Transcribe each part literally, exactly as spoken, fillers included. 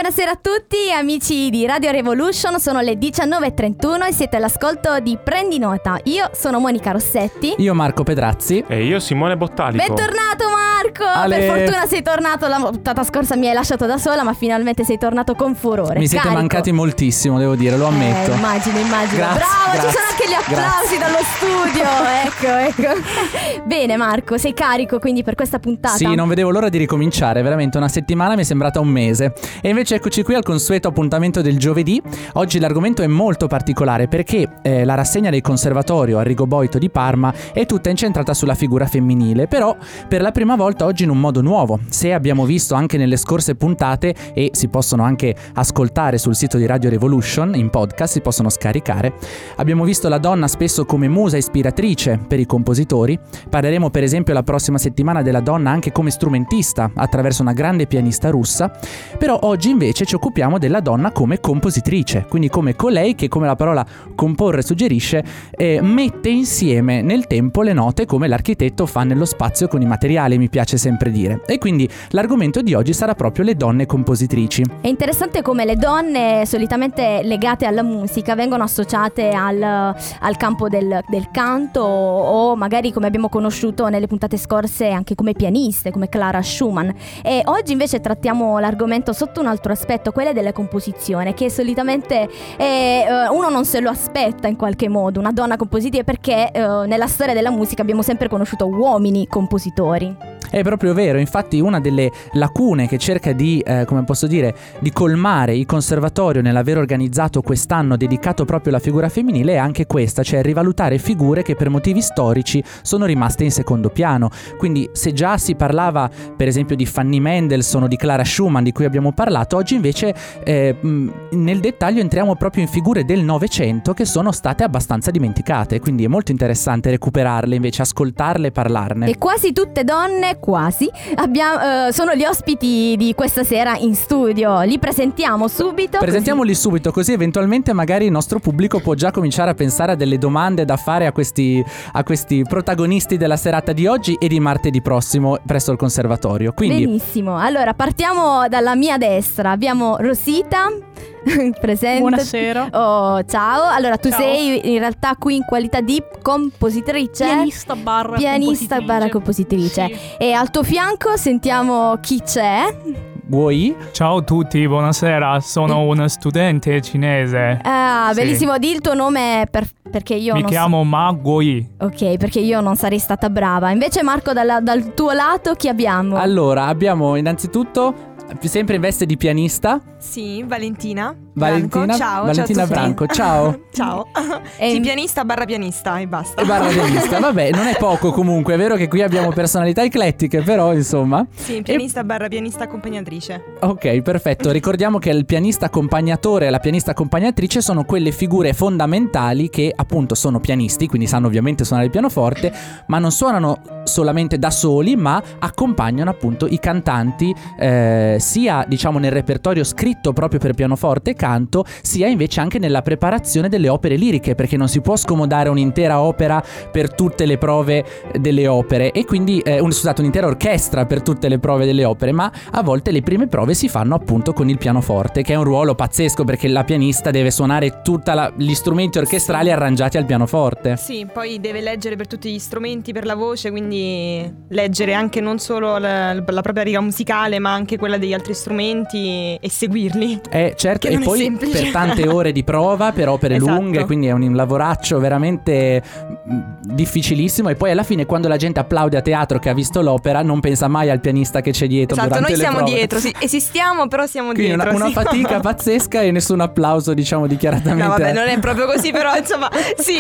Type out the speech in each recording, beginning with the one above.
Buonasera a tutti amici di Radio Revolution, sono le diciannove e trentuno e siete all'ascolto di Prendi Nota. Io sono Monica Rossetti. Io Marco Pedrazzi. E io Simone Bottalico. Bentornato Marco. Ale. Per fortuna sei tornato, la puntata scorsa mi hai lasciato da sola, ma finalmente sei tornato con furore. Mi siete Carico. mancati moltissimo, devo dire, lo ammetto. Eh, immagino, immagino. Grazie, Bravo, grazie, ci sono anche gli applausi dallo studio. Ecco, ecco. Bene Marco, sei carico quindi per questa puntata? Sì, non vedevo l'ora di ricominciare, veramente una settimana mi è sembrata un mese. E invece eccoci qui al consueto appuntamento del giovedì. Oggi l'argomento è molto particolare perché eh, la rassegna del Conservatorio Arrigo Boito di Parma è tutta incentrata sulla figura femminile, però per la prima volta oggi in un modo nuovo. Se abbiamo visto anche nelle scorse puntate, e si possono anche ascoltare sul sito di Radio Revolution, in podcast si possono scaricare, abbiamo visto la donna spesso come musa ispiratrice per i compositori. Parleremo per esempio la prossima settimana della donna anche come strumentista attraverso una grande pianista russa, però oggi invece ci occupiamo della donna come compositrice, quindi come colei che, come la parola comporre suggerisce, eh, mette insieme nel tempo le note come l'architetto fa nello spazio con i materiali, mi piace sempre dire. E quindi l'argomento di oggi sarà proprio le donne compositrici. È interessante come le donne solitamente legate alla musica vengono associate al, al campo del, del canto, o magari, come abbiamo conosciuto nelle puntate scorse, anche come pianiste, come Clara Schumann. E oggi invece trattiamo l'argomento sotto un altro aspetto, quella della composizione, che solitamente eh, uno non se lo aspetta in qualche modo, una donna compositrice, perché eh, nella storia della musica abbiamo sempre conosciuto uomini compositori. È proprio vero, infatti una delle lacune che cerca di, eh, come posso dire, di colmare il conservatorio nell'aver organizzato quest'anno dedicato proprio alla figura femminile è anche questa, cioè rivalutare figure che per motivi storici sono rimaste in secondo piano. Quindi se già si parlava per esempio di Fanny Mendelssohn o di Clara Schumann di cui abbiamo parlato, oggi invece eh, nel dettaglio entriamo proprio in figure del Novecento che sono state abbastanza dimenticate, quindi è molto interessante recuperarle, invece ascoltarle e parlarne. E quasi tutte donne, quasi, abbiamo, uh, sono gli ospiti di questa sera in studio. Li presentiamo subito. Presentiamoli così. subito, così eventualmente magari il nostro pubblico può già cominciare a pensare a delle domande da fare a questi, a questi protagonisti della serata di oggi e di martedì prossimo presso il conservatorio. Quindi... Benissimo, allora partiamo dalla mia destra. Abbiamo Rosita. Presente. Buonasera. Oh, ciao. Allora tu Ciao. sei in realtà qui in qualità di compositrice. Pianista barra Pianista compositrice. barra compositrice. Sì. E al tuo fianco sentiamo chi c'è. Vuoi? Ciao a tutti, buonasera, sono una studente cinese. Ah, Sì. bellissimo. Di il tuo nome per, perché io Mi non chiamo Ma Guoi. so. Ok, perché io non sarei stata brava. Invece Marco, dalla- dal tuo lato chi abbiamo? Allora, abbiamo innanzitutto, sempre in veste di pianista, Sì, Valentina. Valentina, Branco. Ciao, Valentina ciao a tutti. Branco, ciao. Ciao. E- Sì, pianista barra pianista e basta. E barra pianista, vabbè, non è poco comunque, è vero che qui abbiamo personalità eclettiche, però insomma. Sì, pianista barra pianista accompagnatrice. Ok, perfetto. Ricordiamo che il pianista accompagnatore e la pianista accompagnatrice sono quelle figure fondamentali che appunto sono pianisti, quindi sanno ovviamente suonare il pianoforte, ma non suonano solamente da soli, ma accompagnano appunto i cantanti, eh, sia diciamo nel repertorio scritto proprio per pianoforte e canto, sia invece anche nella preparazione delle opere liriche, perché non si può scomodare un'intera opera per tutte le prove delle opere, e quindi eh, un, scusate, un'intera orchestra per tutte le prove delle opere, ma a volte le prime prove si fanno appunto con il pianoforte, che è un ruolo pazzesco perché la pianista deve suonare tutti gli strumenti orchestrali arrangiati al pianoforte. Sì, poi deve leggere per tutti gli strumenti, per la voce, quindi leggere anche non solo la, la propria riga musicale, ma anche quella degli altri strumenti e seguirli. Eh certo, Che e non è poi semplice. per tante ore di prova, per opere Esatto. lunghe, quindi è un lavoraccio veramente mm, difficilissimo. E poi alla fine, quando la gente applaude a teatro che ha visto l'opera, non pensa mai al pianista che c'è dietro Esatto, durante noi le siamo prove. dietro, sì, esistiamo, però siamo Quindi dietro. una, una sì. fatica pazzesca e nessun applauso, diciamo, dichiaratamente. No, vabbè, non è proprio così, però insomma, sì.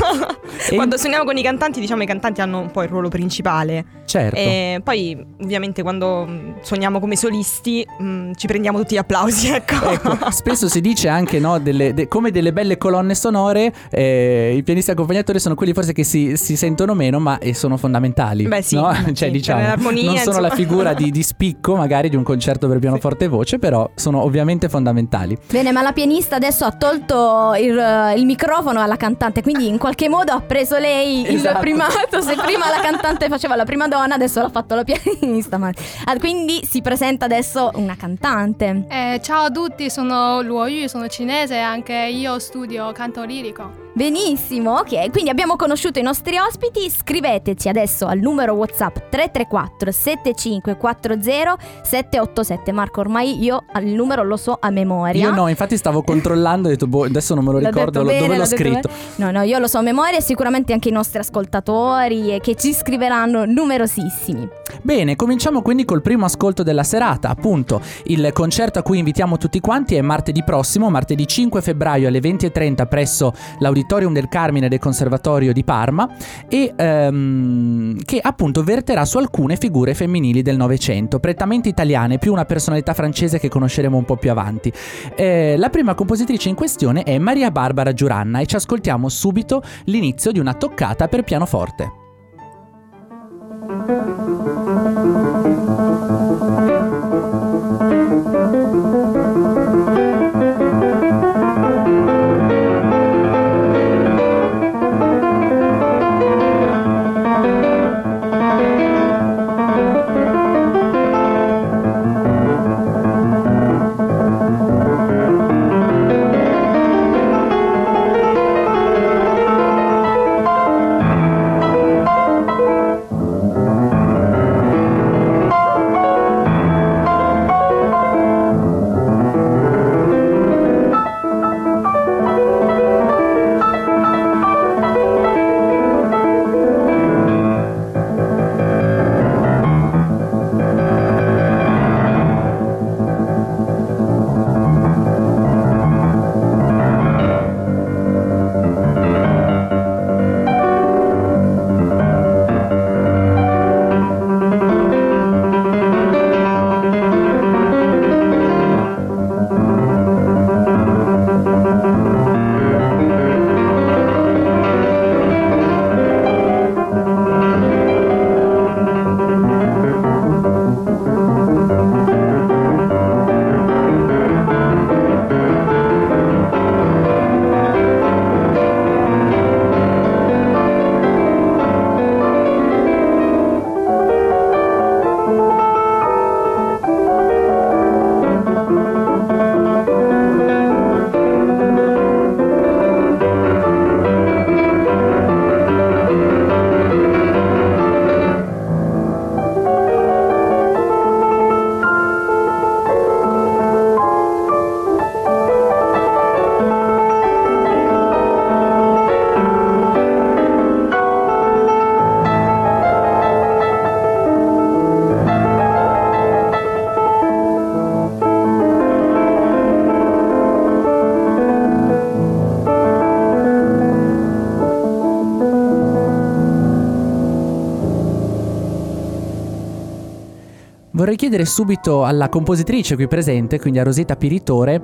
E- Quando suoniamo con i cantanti, diciamo, i cantanti hanno un po' il ruolo principale. Certo. E poi, ovviamente, quando mh, suoniamo come solisti, mh, ci prendiamo tutti gli applausi, ecco. Ecco, spesso si dice anche, no, delle, de- come delle belle colonne sonore, eh, i pianisti accompagnatori sono quelli forse che si, si sentono meno, ma eh, sono fondamentali. Beh, sì, no? sì, Cioè, per diciamo, l'armonia, non sono insomma. la figura di, di spicco magari di un concerto per pianoforte e voce, però sono ovviamente fondamentali. Bene, ma la pianista adesso ha tolto il, il microfono alla cantante, quindi in qualche modo ha preso lei Esatto. il primato. Se prima la cantante faceva la prima donna, adesso l'ha fatto la pianista. Ma... ah, quindi si presenta adesso una cantante. Eh, ciao a tutti, sono Luo Yu, sono cinese e anche io studio canto lirico. Benissimo, ok, quindi abbiamo conosciuto i nostri ospiti. Scriveteci adesso al numero WhatsApp tre tre quattro sette cinque quattro zero sette otto sette. Marco, ormai io il numero lo so a memoria. Io no, infatti stavo controllando e ho detto boh, adesso non me lo L'ho ricordo detto lo- bene, dove l'ho l'ho detto scritto. bene. No, no, io lo so a memoria e sicuramente anche i nostri ascoltatori, e che ci scriveranno numerosissimi. Bene, cominciamo quindi col primo ascolto della serata. Appunto, il concerto a cui invitiamo tutti quanti è martedì prossimo, martedì cinque febbraio alle venti e trenta presso l'Auditorium del Carmine del Conservatorio di Parma, e ehm, che appunto verterà su alcune figure femminili del Novecento, prettamente italiane, più una personalità francese che conosceremo un po' più avanti. Eh, la prima compositrice in questione è Maria Barbara Giuranna e ci ascoltiamo subito l'inizio di una toccata per pianoforte. Vorrei chiedere subito alla compositrice qui presente, quindi a Rosetta Piritore,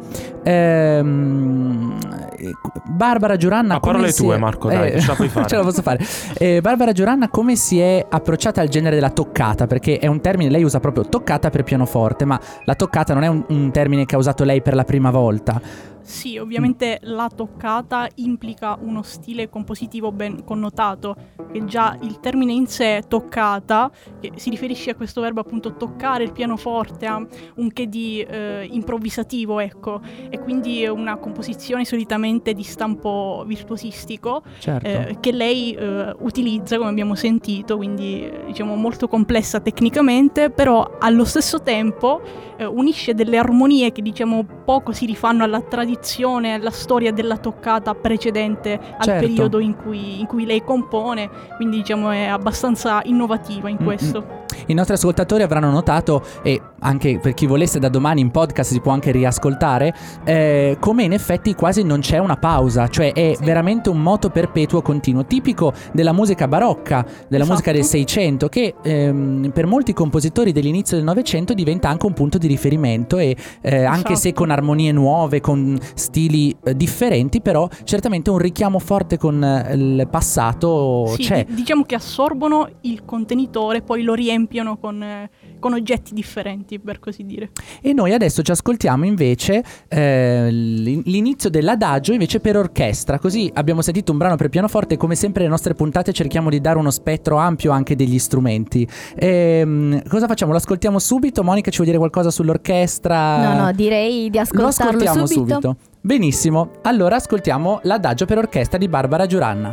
ehm, Barbara Giuranna, a come parole si tue è- Marco, dai, eh, ce la puoi fare. ce la posso fare. Eh, Barbara Giuranna come si è approcciata al genere della toccata? Perché è un termine, lei usa proprio toccata per pianoforte, ma la toccata non è un, un termine che ha usato lei per la prima volta. Sì, ovviamente la toccata implica uno stile compositivo ben connotato, che già il termine in sé, toccata, che si riferisce a questo verbo appunto toccare il pianoforte, ha un che di eh, improvvisativo, ecco, e quindi è una composizione solitamente di stampo virtuosistico, Certo. eh, che lei eh, utilizza, come abbiamo sentito, quindi eh, diciamo molto complessa tecnicamente, però allo stesso tempo eh, unisce delle armonie che diciamo poco si rifanno alla tradizione, alla storia della toccata precedente al Certo. periodo in cui, in cui lei compone, quindi diciamo è abbastanza innovativa in Mm, questo. I nostri ascoltatori avranno notato, e anche per chi volesse da domani in podcast si può anche riascoltare, eh, come in effetti quasi non c'è una pausa, cioè è Sì. veramente un moto perpetuo continuo, tipico della musica barocca, della Esatto. musica del Seicento, che ehm, per molti compositori dell'inizio del Novecento diventa anche un punto di riferimento, e eh, anche se Esatto. con armonie nuove, con stili eh, differenti, però certamente un richiamo forte con eh, il passato Sì, c'è. di- diciamo che assorbono il contenitore, poi lo riempiono riempiono con, eh, con oggetti differenti, per così dire. E noi adesso ci ascoltiamo invece eh, l'inizio dell'adagio invece per orchestra, così abbiamo sentito un brano per pianoforte. Come sempre le nostre puntate cerchiamo di dare uno spettro ampio anche degli strumenti. E, cosa facciamo? Lo ascoltiamo subito? Monica, ci vuoi dire qualcosa sull'orchestra? No, no, direi di ascoltarlo Lo ascoltiamo subito. subito. Benissimo, allora ascoltiamo l'adagio per orchestra di Barbara Giuranna.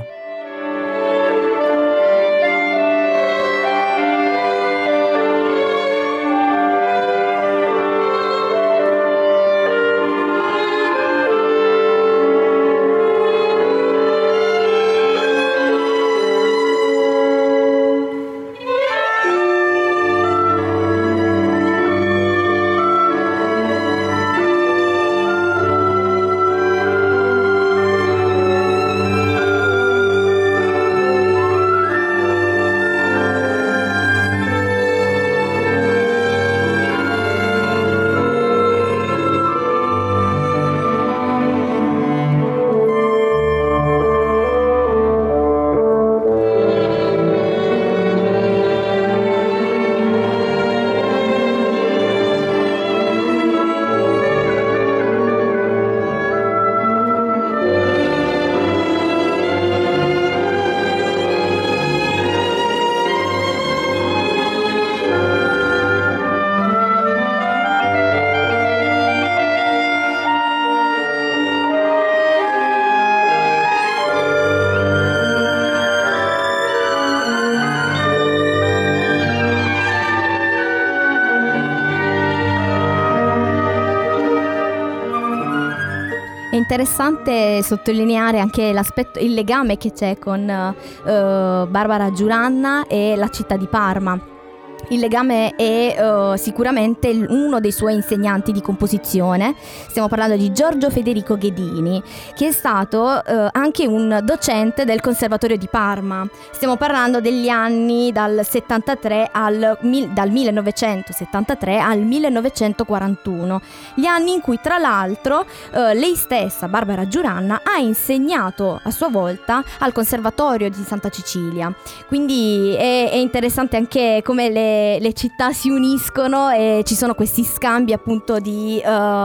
È interessante sottolineare anche l'aspetto, il legame che c'è con uh, Barbara Giuranna e la città di Parma. Il legame è uh, sicuramente uno dei suoi insegnanti di composizione. Stiamo parlando di Giorgio Federico Ghedini, che è stato uh, anche un docente del Conservatorio di Parma. Stiamo parlando degli anni dal settantatré al dal millenovecentosettantatré al millenovecentoquarantuno, gli anni in cui tra l'altro uh, lei stessa, Barbara Giuranna, ha insegnato a sua volta al Conservatorio di Santa Cecilia. Quindi è, è interessante anche come le le città si uniscono e ci sono questi scambi appunto di uh,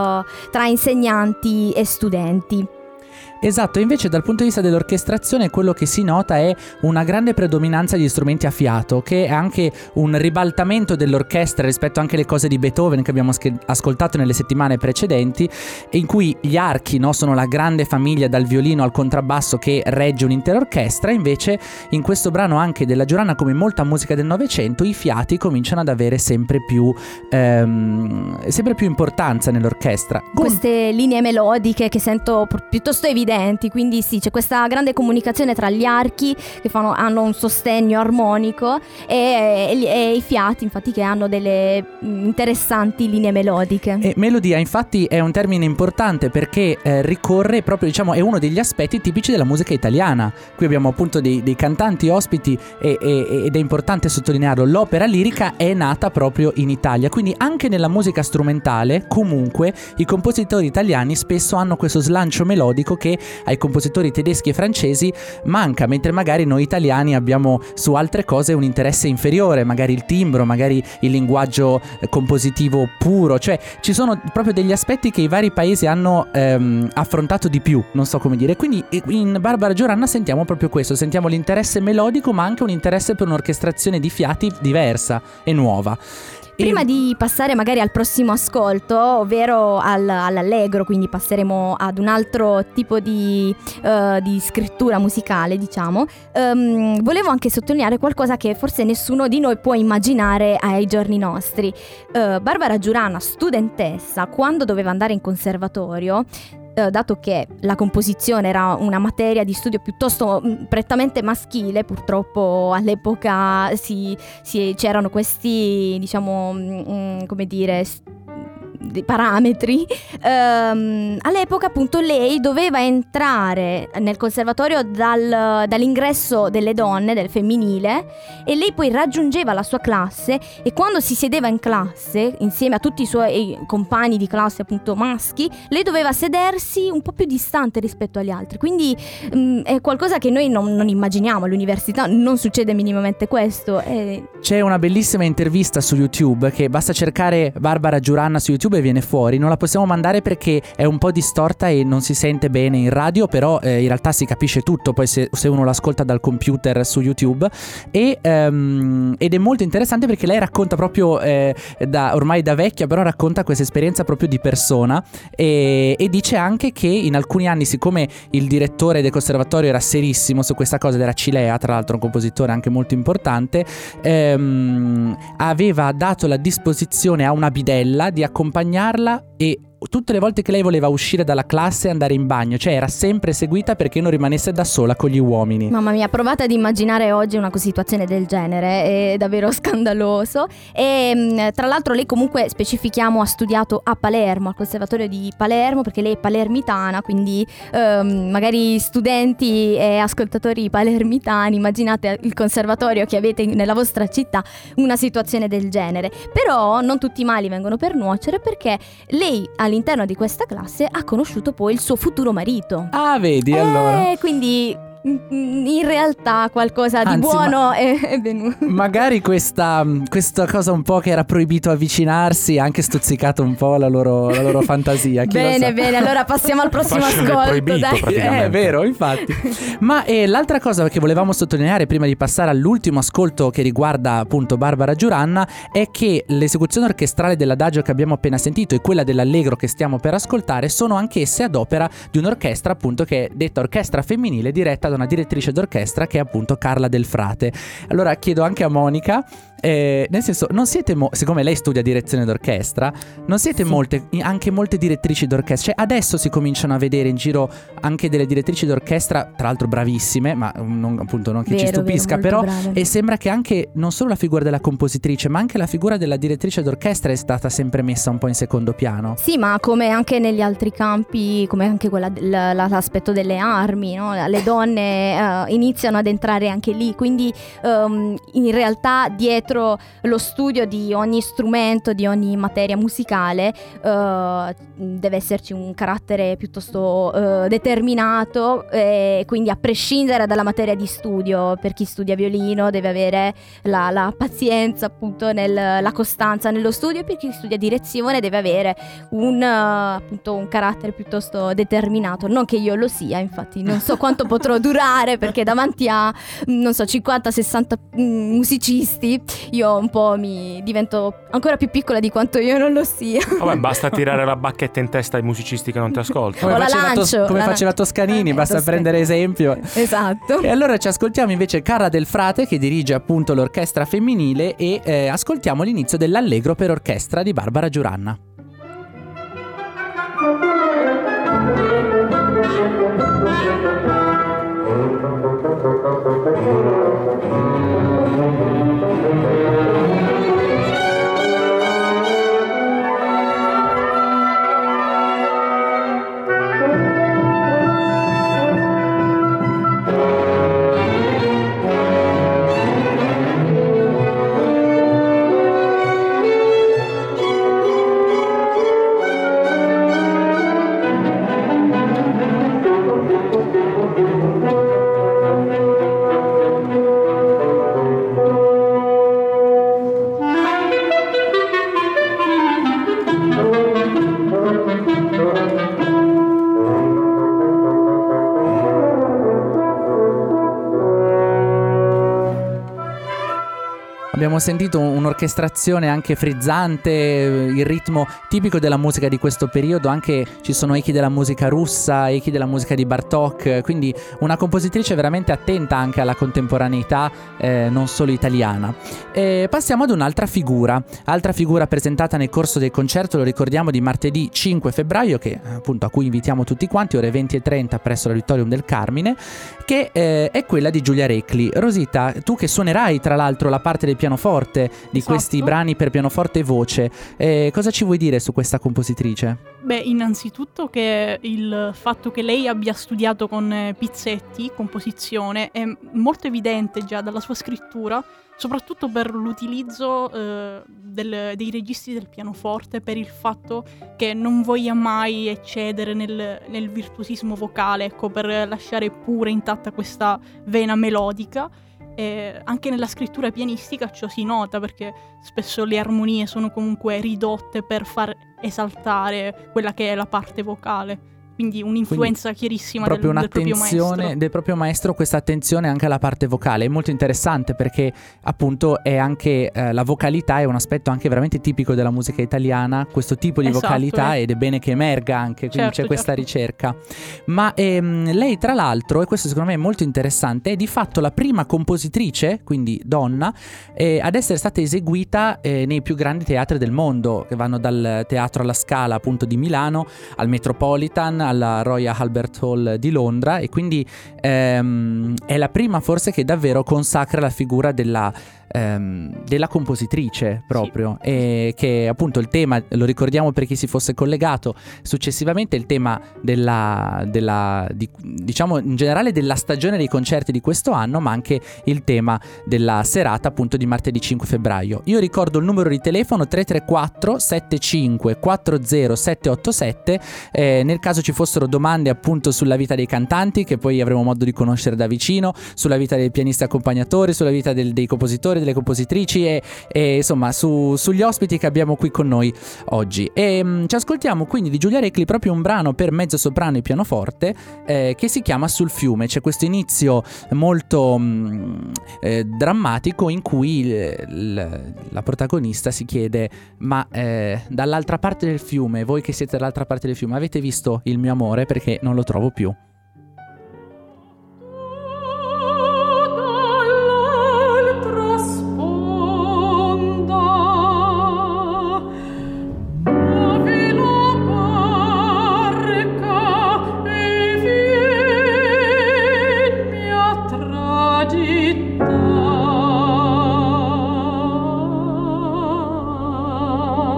tra insegnanti e studenti. Esatto, invece dal punto di vista dell'orchestrazione quello che si nota è una grande predominanza di strumenti a fiato, che è anche un ribaltamento dell'orchestra rispetto anche alle cose di Beethoven che abbiamo sch- ascoltato nelle settimane precedenti, in cui gli archi, no, sono la grande famiglia dal violino al contrabbasso che regge un'intera orchestra. Invece in questo brano anche della Giuranna, come in molta musica del Novecento, i fiati cominciano ad avere sempre più ehm, sempre più importanza nell'orchestra. Con... queste linee melodiche che sento piuttosto evidenti. Quindi sì, c'è questa grande comunicazione tra gli archi che fanno, hanno un sostegno armonico e, e, e i fiati infatti che hanno delle interessanti linee melodiche. E melodia infatti è un termine importante perché eh, ricorre proprio, diciamo, è uno degli aspetti tipici della musica italiana. Qui abbiamo appunto dei, dei cantanti ospiti e, e, ed è importante sottolinearlo, l'opera lirica è nata proprio in Italia, quindi anche nella musica strumentale comunque i compositori italiani spesso hanno questo slancio melodico che ai compositori tedeschi e francesi manca, mentre magari noi italiani abbiamo su altre cose un interesse inferiore, magari il timbro, magari il linguaggio compositivo puro, cioè ci sono proprio degli aspetti che i vari paesi hanno ehm, affrontato di più, non so come dire. Quindi in Barbara Giuranna sentiamo proprio questo, sentiamo l'interesse melodico ma anche un interesse per un'orchestrazione di fiati diversa e nuova. Prima di passare magari al prossimo ascolto, ovvero al, all'allegro, quindi passeremo ad un altro tipo di, uh, di scrittura musicale, diciamo, um, volevo anche sottolineare qualcosa che forse nessuno di noi può immaginare ai giorni nostri. Uh, Barbara Giuranna, studentessa, quando doveva andare in conservatorio, dato che la composizione era una materia di studio piuttosto mh, prettamente maschile, purtroppo all'epoca si, si, c'erano questi, diciamo, mh, come dire, st- di parametri, ehm, all'epoca appunto lei doveva entrare nel conservatorio dal, dall'ingresso delle donne, del femminile, e lei poi raggiungeva la sua classe, e quando si sedeva in classe insieme a tutti i suoi compagni di classe appunto maschi, lei doveva sedersi un po' più distante rispetto agli altri. Quindi mh, è qualcosa che noi non, non immaginiamo. All'università non succede minimamente questo. E... C'è una bellissima intervista su YouTube che basta cercare Barbara Giuranna su YouTube e viene fuori. Non la possiamo mandare perché è un po' distorta e non si sente bene in radio, però eh, in realtà si capisce tutto poi se, se uno l'ascolta dal computer su YouTube. E, um, ed è molto interessante perché lei racconta proprio eh, da, ormai da vecchia, però racconta questa esperienza proprio di persona, e, e dice anche che in alcuni anni, siccome il direttore del conservatorio era serissimo su questa cosa, ed era Cilea, tra l'altro un compositore anche molto importante, ehm, aveva dato la disposizione a una bidella di accompagnarla, e tutte le volte che lei voleva uscire dalla classe e andare in bagno, cioè era sempre seguita perché non rimanesse da sola con gli uomini. Mamma mia, provate ad immaginare oggi una situazione del genere, è davvero scandaloso. E tra l'altro lei comunque, specifichiamo, ha studiato a Palermo, al conservatorio di Palermo, perché lei è palermitana, quindi ehm, magari studenti e ascoltatori palermitani, immaginate il conservatorio che avete nella vostra città, una situazione del genere. Però non tutti i mali vengono per nuocere, perché lei all'interno di questa classe ha conosciuto poi il suo futuro marito. Ah, vedi, e allora. quindi in realtà qualcosa di Anzi, buono ma- è, è venuto. Magari questa, questa cosa un po' che era proibito avvicinarsi ha anche stuzzicato un po' la loro, la loro fantasia. Chi Bene, lo sa. bene, allora passiamo al prossimo Fascino del ascolto. proibito, Dai. praticamente. È vero, infatti. Ma eh, l'altra cosa che volevamo sottolineare prima di passare all'ultimo ascolto, che riguarda appunto Barbara Giuranna, è che l'esecuzione orchestrale dell'adagio che abbiamo appena sentito e quella dell'allegro che stiamo per ascoltare sono anch'esse ad opera di un'orchestra appunto che è detta orchestra femminile, diretta da una direttrice d'orchestra che è appunto Carla Del Frate. Allora chiedo anche a Monica, eh, nel senso, non siete mo- siccome lei studia direzione d'orchestra, non siete Sì. molte, anche molte direttrici d'orchestra? Cioè adesso si cominciano a vedere in giro anche delle direttrici d'orchestra, tra l'altro bravissime, ma non, appunto non che Vero, ci stupisca, vero, molto però brave. e sembra che anche non solo la figura della compositrice, ma anche la figura della direttrice d'orchestra è stata sempre messa un po' in secondo piano. Sì, ma come anche negli altri campi, come anche quella del- l'aspetto delle armi, no? Le donne eh, iniziano ad entrare anche lì, quindi ehm, in realtà dietro lo studio di ogni strumento, di ogni materia musicale, eh, deve esserci un carattere piuttosto eh, determinato, e quindi a prescindere dalla materia di studio. Per chi studia violino deve avere la, la pazienza, appunto, nel, la costanza nello studio, e per chi studia direzione deve avere un, uh, appunto, un carattere piuttosto determinato. Non che io lo sia, infatti non so quanto potrò durare, perché davanti a, non so, cinquanta sessanta mm, musicisti io un po' mi divento ancora più piccola di quanto io non lo sia. Vabbè, basta tirare la bacchetta in testa ai musicisti che non ti ascoltano. Come O la faceva, Tos- lancio, come la faceva lancio. Toscanini, Eh, basta Toscanini. prendere esempio. Esatto. E allora ci ascoltiamo invece Carla Del Frate, che dirige appunto l'orchestra femminile, e eh, ascoltiamo l'inizio dell'allegro per orchestra di Barbara Giuranna. Abbiamo sentito un'orchestrazione anche frizzante, il ritmo tipico della musica di questo periodo, anche ci sono echi della musica russa, echi della musica di Bartók, quindi una compositrice veramente attenta anche alla contemporaneità, eh, non solo italiana. E passiamo ad un'altra figura, altra figura presentata nel corso del concerto, lo ricordiamo, di martedì cinque febbraio, che appunto a cui invitiamo tutti quanti, ore venti e trenta presso l'Auditorium del Carmine, che eh, è quella di Giulia Recli. Rosita, tu che suonerai tra l'altro la parte del piano pianoforte, di Esatto. questi brani per pianoforte e voce. Eh, cosa ci vuoi dire su questa compositrice? Beh, innanzitutto che il fatto che lei abbia studiato con eh, Pizzetti, composizione, è molto evidente già dalla sua scrittura, soprattutto per l'utilizzo eh, del- dei registri del pianoforte, per il fatto che non voglia mai eccedere nel, nel virtuosismo vocale, ecco, per lasciare pure intatta questa vena melodica. E anche nella scrittura pianistica ciò si nota, perché spesso le armonie sono comunque ridotte per far esaltare quella che è la parte vocale. Quindi un'influenza chiarissima del, Proprio del proprio un'attenzione maestro. del proprio maestro, questa attenzione anche alla parte vocale è molto interessante, perché appunto è anche eh, la vocalità è un aspetto anche veramente tipico della musica italiana, questo tipo di Esatto, vocalità, eh. ed è bene che emerga anche, quindi Certo, c'è questa certo. ricerca. Ma ehm, lei tra l'altro, e questo secondo me è molto interessante, è di fatto la prima compositrice, quindi donna, eh, ad essere stata eseguita eh, nei più grandi teatri del mondo, che vanno dal Teatro alla Scala appunto di Milano al Metropolitan, alla Royal Albert Hall di Londra, e quindi ehm, è la prima forse che davvero consacra la figura della, ehm, della compositrice proprio, Sì. e che appunto il tema, lo ricordiamo per chi si fosse collegato successivamente, il tema della, della di- diciamo in generale della stagione dei concerti di questo anno, ma anche il tema della serata appunto di martedì cinque febbraio. Io ricordo il numero di telefono tre tre quattro sette cinque quattro zero sette otto sette, eh, nel caso ci fossero domande appunto sulla vita dei cantanti, che poi avremo modo di conoscere da vicino, sulla vita dei pianisti accompagnatori, sulla vita del- dei compositori, delle compositrici, e, e insomma su- sugli ospiti che abbiamo qui con noi oggi. E mh, ci ascoltiamo quindi di Giulia Recli proprio un brano per mezzo soprano e pianoforte eh, che si chiama Sul fiume. C'è questo inizio molto mh, eh, drammatico in cui eh, l- la protagonista si chiede: ma eh, dall'altra parte del fiume, voi che siete dall'altra parte del fiume, avete visto il mio amore? Perché non lo trovo più. Dall'altra sponda muovi la barca e vienmi a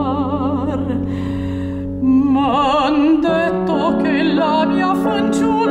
tragitar. M'han detto che la mia fanciulla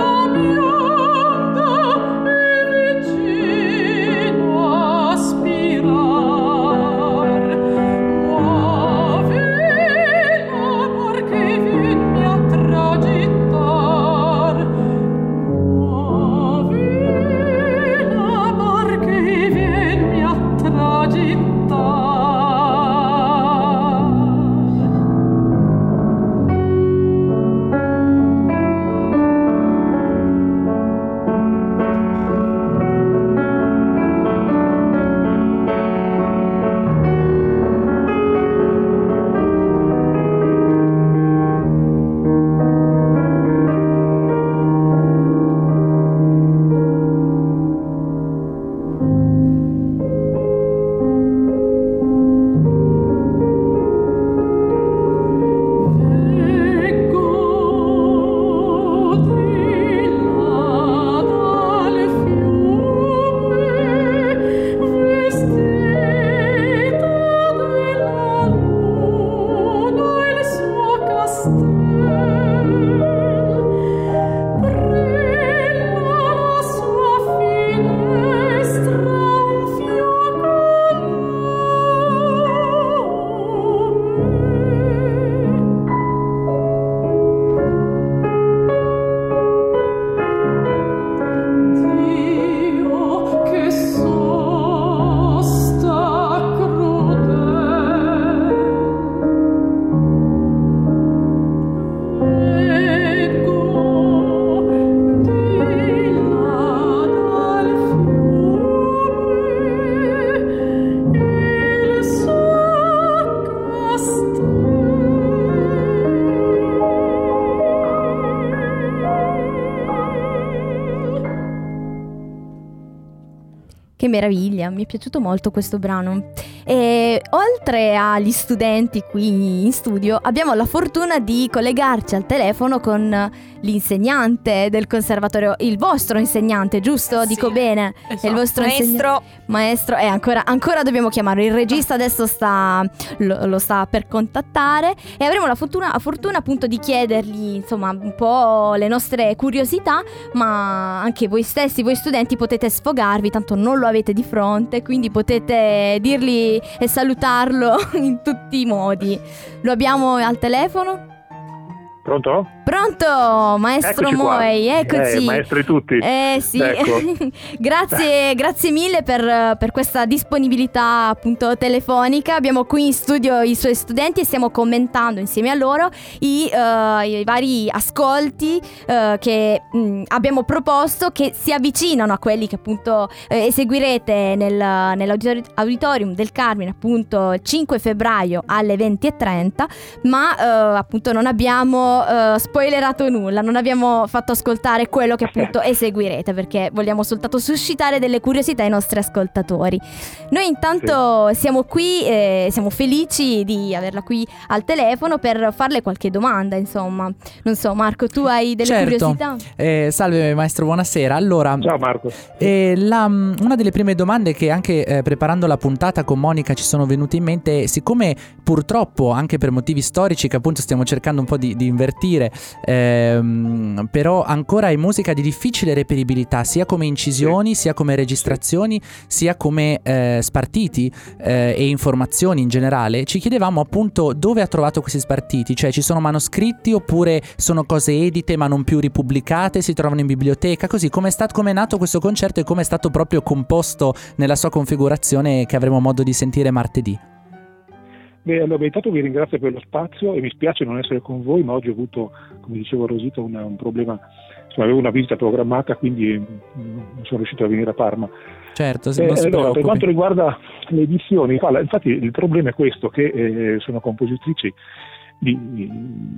meraviglia, mi è piaciuto molto questo brano. E oltre agli studenti qui in studio, abbiamo la fortuna di collegarci al telefono con l'insegnante del conservatorio, il vostro insegnante, giusto? Sì. Dico bene? Esatto. È il vostro Maestro. insegna- maestro. E ancora, ancora dobbiamo chiamarlo. Il regista adesso sta, lo, lo sta per contattare e avremo la fortuna, la fortuna appunto di chiedergli insomma un po' le nostre curiosità, ma anche voi stessi, voi studenti potete sfogarvi, tanto non lo avete di fronte, quindi potete dirgli e salutarlo in tutti i modi. Lo abbiamo al telefono? Pronto? Pronto, maestro Eccoci qua. Moi, eccoci. Eh, maestro di tutti. Eh sì, Ecco. grazie, grazie mille per, per questa disponibilità appunto telefonica. Abbiamo qui in studio i suoi studenti e stiamo commentando insieme a loro i, uh, i vari ascolti uh, che mh, abbiamo proposto, che si avvicinano a quelli che appunto eh, eseguirete nel, nell'auditorium del Carmine appunto il cinque febbraio alle venti e trenta, ma uh, appunto non abbiamo uh, spoilerato nulla, non abbiamo fatto ascoltare quello che appunto eseguirete, perché vogliamo soltanto suscitare delle curiosità ai nostri ascoltatori. Noi intanto sì. siamo qui e siamo felici di averla qui al telefono per farle qualche domanda, insomma. Non so, Marco, tu hai delle certo. curiosità? Eh, salve maestro, buonasera. Allora, ciao Marco. Eh, la, una delle prime domande che anche eh, preparando la puntata con Monica ci sono venute in mente, siccome purtroppo anche per motivi storici che appunto stiamo cercando un po' di, di invertire, ehm, però ancora è musica di difficile reperibilità, sia come incisioni, sia come registrazioni, sia come eh, spartiti eh, e informazioni in generale, ci chiedevamo appunto dove ha trovato questi spartiti, cioè ci sono manoscritti oppure sono cose edite ma non più ripubblicate, si trovano in biblioteca, così come è stato, come è nato questo concerto e come è stato proprio composto nella sua configurazione che avremo modo di sentire martedì. Beh, allora, intanto vi ringrazio per lo spazio e mi spiace non essere con voi, ma oggi ho avuto, come dicevo a Rosita, una, un problema, insomma, avevo una visita programmata, quindi non sono riuscito a venire a Parma. Certo, se eh, non si allora, per quanto preoccupi. riguarda le edizioni, infatti il problema è questo, che eh, sono compositrici di, di,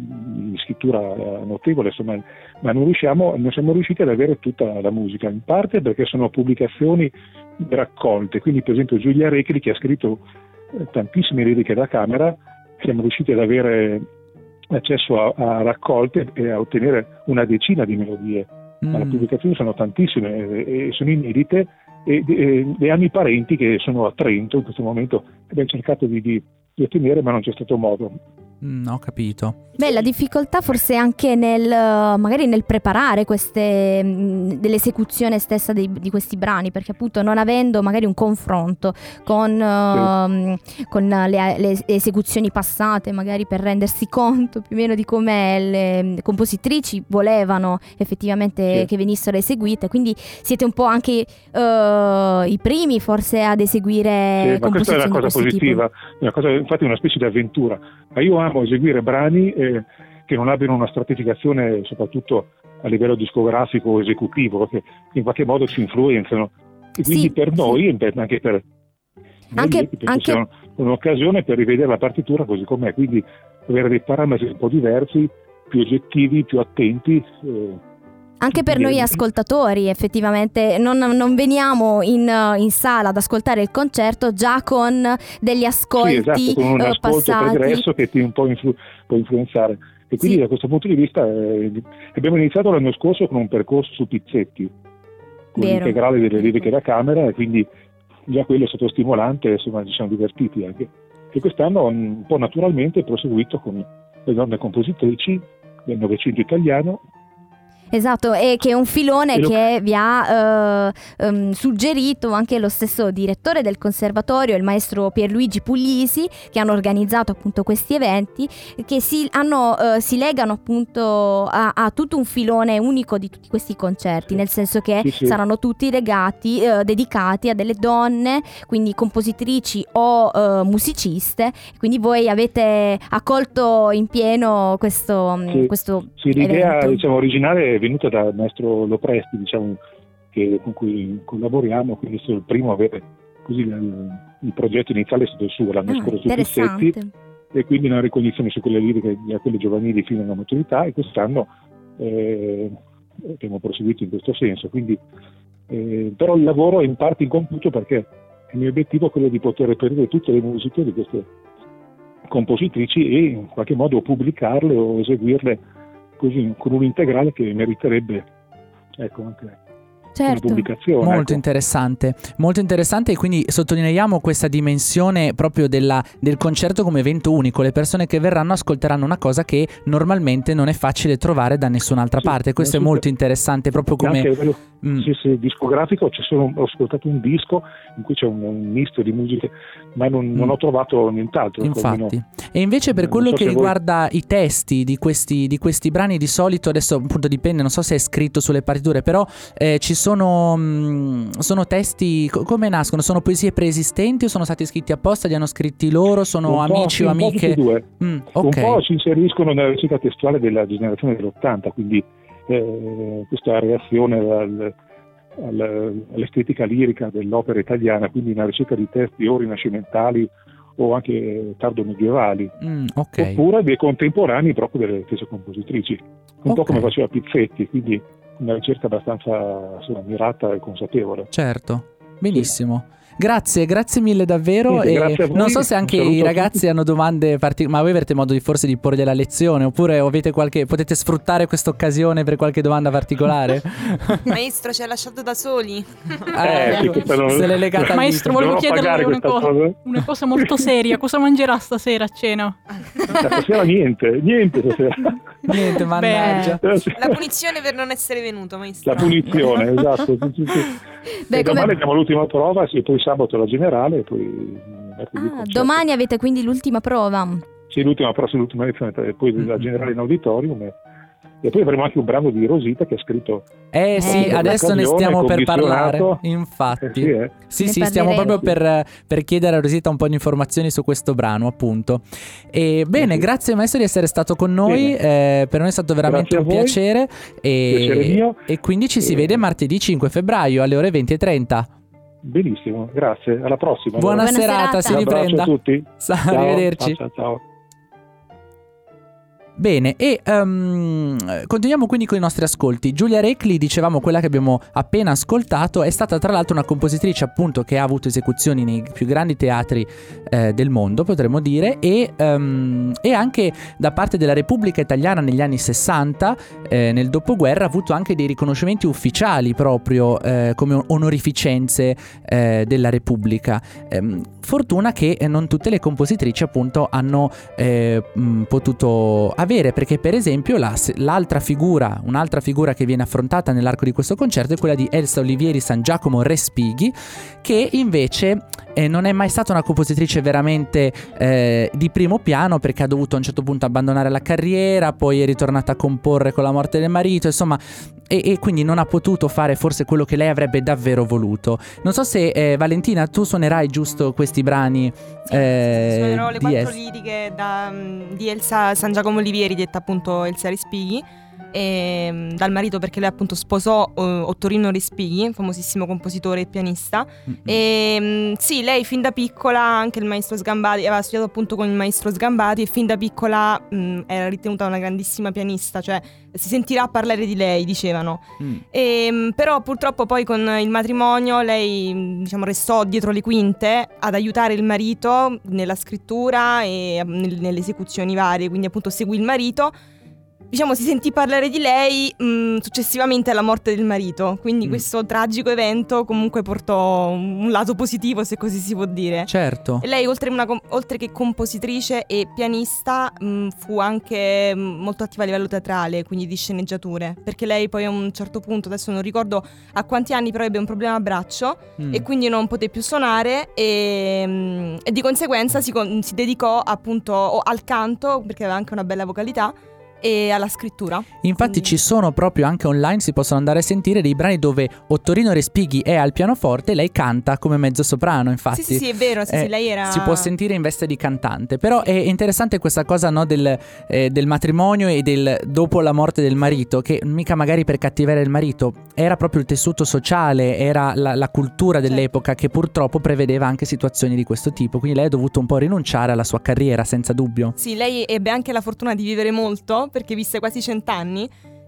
di scrittura notevole, insomma, ma non riusciamo, non siamo riusciti ad avere tutta la musica, in parte perché sono pubblicazioni raccolte, quindi per esempio Giulia Recli, che ha scritto tantissime liriche da camera, siamo riusciti ad avere accesso a, a raccolte e a ottenere una decina di melodie, mm. ma le pubblicazioni sono tantissime e, e sono inedite e, e, e hanno i parenti che sono a Trento in questo momento, abbiamo cercato di, di, di ottenere ma non c'è stato modo. Mm, ho capito. Beh, la difficoltà forse anche nel magari nel preparare queste mh, dell'esecuzione stessa dei, di questi brani, perché appunto non avendo magari un confronto con, uh, sì. con le, le esecuzioni passate, magari per rendersi conto più o meno di come le, le compositrici volevano effettivamente sì. che venissero eseguite, quindi siete un po' anche uh, i primi forse ad eseguire sì, composizioni. Ma questa è una cosa positiva, una cosa, infatti è una specie di avventura. Ma io amo eseguire brani eh, che non abbiano una stratificazione soprattutto a livello discografico o esecutivo, perché in qualche modo ci influenzano e quindi sì, per noi e sì. anche per anche, noi anche... sia un'occasione per rivedere la partitura così com'è, quindi avere dei parametri un po' diversi, più oggettivi, più attenti. Eh, Anche per noi ascoltatori effettivamente non, non veniamo in, in sala ad ascoltare il concerto già con degli ascolti sì, esatto, con un ascolto passati. pregresso che ti un po' influ- può influenzare e quindi sì. da questo punto di vista eh, abbiamo iniziato l'anno scorso con un percorso su pizzetti con Vero. l'integrale delle liriche da camera e quindi già quello è stato stimolante, insomma ci siamo divertiti anche e quest'anno un po' naturalmente proseguito con le donne compositrici del Novecento italiano. Esatto, e che è un filone lo... che vi ha uh, um, suggerito anche lo stesso direttore del conservatorio, il maestro Pierluigi Puglisi, che hanno organizzato appunto questi eventi, che si, hanno, uh, si legano appunto a, a tutto un filone unico di tutti questi concerti, nel senso che sì, sì. saranno tutti legati, uh, dedicati a delle donne, quindi compositrici o uh, musiciste, quindi voi avete accolto in pieno questo, sì. questo sì, l'idea evento. Diciamo, originale è venuta dal maestro Lopresti, diciamo, che, con cui collaboriamo, quindi è stato il primo a avere così il, il progetto iniziale è stato il suo l'anno ah, scorso su Pizzetti e quindi una ricognizione su quelle liriche a quelle giovanili fino alla maturità e quest'anno eh, abbiamo proseguito in questo senso, quindi Eh, però il lavoro è in parte incompiuto perché il mio obiettivo è quello di poter reperire tutte le musiche di queste compositrici e in qualche modo pubblicarle o eseguirle così con un integrale che meriterebbe, ecco, anche una Certo. pubblicazione. Molto ecco. interessante, molto interessante, e quindi sottolineiamo questa dimensione proprio della, del concerto come evento unico. Le persone che verranno ascolteranno una cosa che normalmente non è facile trovare da nessun'altra Sì, parte. Questo è sì, molto interessante, proprio come... Anche a livello Mm. sì, sì, discografico ci sono, ho ascoltato un disco in cui c'è un, un misto di musiche, ma non, non Mm. ho trovato nient'altro. ecco, almeno- Infatti. E invece per Non quello so che se voi- riguarda i testi di questi, di questi brani, di solito, adesso appunto dipende, non so se è scritto sulle partiture, però eh, ci sono, mh, sono testi, co- come nascono? Sono poesie preesistenti o sono stati scritti apposta, li hanno scritti loro, sono un po', amici sì, o un po' tutti amiche? e due. Mm, Un ok, po' si inseriscono nella ricerca testuale della generazione dell'ottanta, quindi eh, questa reazione al- al- all'estetica lirica dell'opera italiana, quindi una ricerca di testi o rinascimentali o anche tardo medievali, Mm, ok, oppure dei contemporanei proprio delle stesse compositrici, un Ok. po' come faceva Pizzetti, quindi una ricerca abbastanza insomma, mirata e consapevole. certo, benissimo. Grazie, grazie mille davvero. Niente, E grazie a voi, non so se anche un saluto i a ragazzi tutti. hanno domande particolari, ma voi avrete modo di forse di porgli la lezione, oppure avete qualche, potete sfruttare questa occasione per qualche domanda particolare? Maestro, ci ha lasciato da soli. Eh, sì, questa non- se l'è legata al Maestro, dito. volevo Dovrò chiederle pagare una questa cosa, cosa? una cosa molto seria. Cosa mangerà stasera a cena? Stasera niente, niente stasera. Niente, mannaggia. La punizione per non essere venuto, maestro. La punizione, esatto. Sì, sì, sì. Beh, E come- domani abbiamo l'ultima prova, sì, poi sabato la generale e poi mercoledì Ah, concerto. domani avete quindi l'ultima prova. Sì, l'ultima, prossima, l'ultima lezione, e poi Mm. la generale in auditorium. E, e poi avremo anche un brano di Rosita che ha scritto. Eh sì, Eh, adesso ne l'occasione, stiamo per parlare. commissionato. Infatti. Eh, sì, eh. Sì, Ne sì, stiamo parleremo. proprio per, per chiedere a Rosita un po' di informazioni su questo brano, appunto. E bene, Sì. grazie maestro di essere stato con noi, eh, per noi è stato veramente Grazie a un voi. piacere. Piacere E, mio. e quindi ci si E- vede martedì cinque febbraio alle ore venti e trenta. Benissimo, grazie. Alla prossima. Buona, Buona serata, serata. si Un abbraccio riprenda. a tutti. Sa- Ciao, arrivederci. Ciao, ciao, ciao. Bene, e ehm, continuiamo quindi con i nostri ascolti. Giulia Recli, dicevamo, quella che abbiamo appena ascoltato, è stata tra l'altro una compositrice appunto che ha avuto esecuzioni nei più grandi teatri eh, del mondo, potremmo dire, e, ehm, e anche da parte della Repubblica Italiana negli anni sessanta, eh, nel dopoguerra, ha avuto anche dei riconoscimenti ufficiali proprio eh, come onorificenze eh, della Repubblica. Ehm, fortuna che eh, non tutte le compositrici appunto hanno eh, mh, potuto avere, perché per esempio la, l'altra figura, un'altra figura che viene affrontata nell'arco di questo concerto è quella di Elsa Olivieri San Giacomo Respighi, che invece eh, non è mai stata una compositrice veramente eh, di primo piano, perché ha dovuto a un certo punto abbandonare la carriera, poi è ritornata a comporre con la morte del marito, insomma, e, e quindi non ha potuto fare forse quello che lei avrebbe davvero voluto. Non so se eh, Valentina, tu suonerai giusto questi brani. Sì, eh, suonerò le di quattro Es- liriche da, mm, di Elsa San Giacomo Olivieri, detta appunto Elsa Respighi, e, mm, dal marito, perché lei appunto sposò uh, Ottorino Respighi, famosissimo compositore e pianista. Mm-mm. E mm, sì, lei fin da piccola, anche il maestro Sgambati, aveva studiato appunto con il maestro Sgambati, e fin da piccola mm, era ritenuta una grandissima pianista, cioè si sentirà parlare di lei, dicevano. Mm. E, mh, però purtroppo poi con il matrimonio lei, mh, diciamo, restò dietro le quinte ad aiutare il marito nella scrittura e eh, nel- nelle esecuzioni varie, quindi appunto seguì il marito. Diciamo, si sentì parlare di lei mh, successivamente alla morte del marito, quindi Mm. questo tragico evento comunque portò un lato positivo, se così si può dire. Certo. E lei, oltre, una com- oltre che compositrice e pianista, mh, fu anche mh, molto attiva a livello teatrale, quindi di sceneggiature, perché lei poi a un certo punto, adesso non ricordo a quanti anni, però ebbe un problema al braccio Mm. e quindi non poté più suonare, e, mh, e di conseguenza si, con- si dedicò appunto o al canto, perché aveva anche una bella vocalità, e alla scrittura. Infatti Quindi- ci sono proprio anche online, si possono andare a sentire dei brani dove Ottorino Respighi è al pianoforte e lei canta come mezzo soprano, infatti. Sì, sì, sì, è vero, sì, Eh, sì, lei era... Si può sentire in veste di cantante. Però è interessante questa cosa, no, del, eh, del matrimonio e del dopo la morte del marito, che mica magari per cattiveria del marito, era proprio il tessuto sociale, era la, la cultura dell'epoca che purtroppo prevedeva anche situazioni di questo tipo. Quindi lei ha dovuto un po' rinunciare alla sua carriera, senza dubbio. Sì, lei ebbe anche la fortuna di vivere molto, perché visse quasi cent'anni,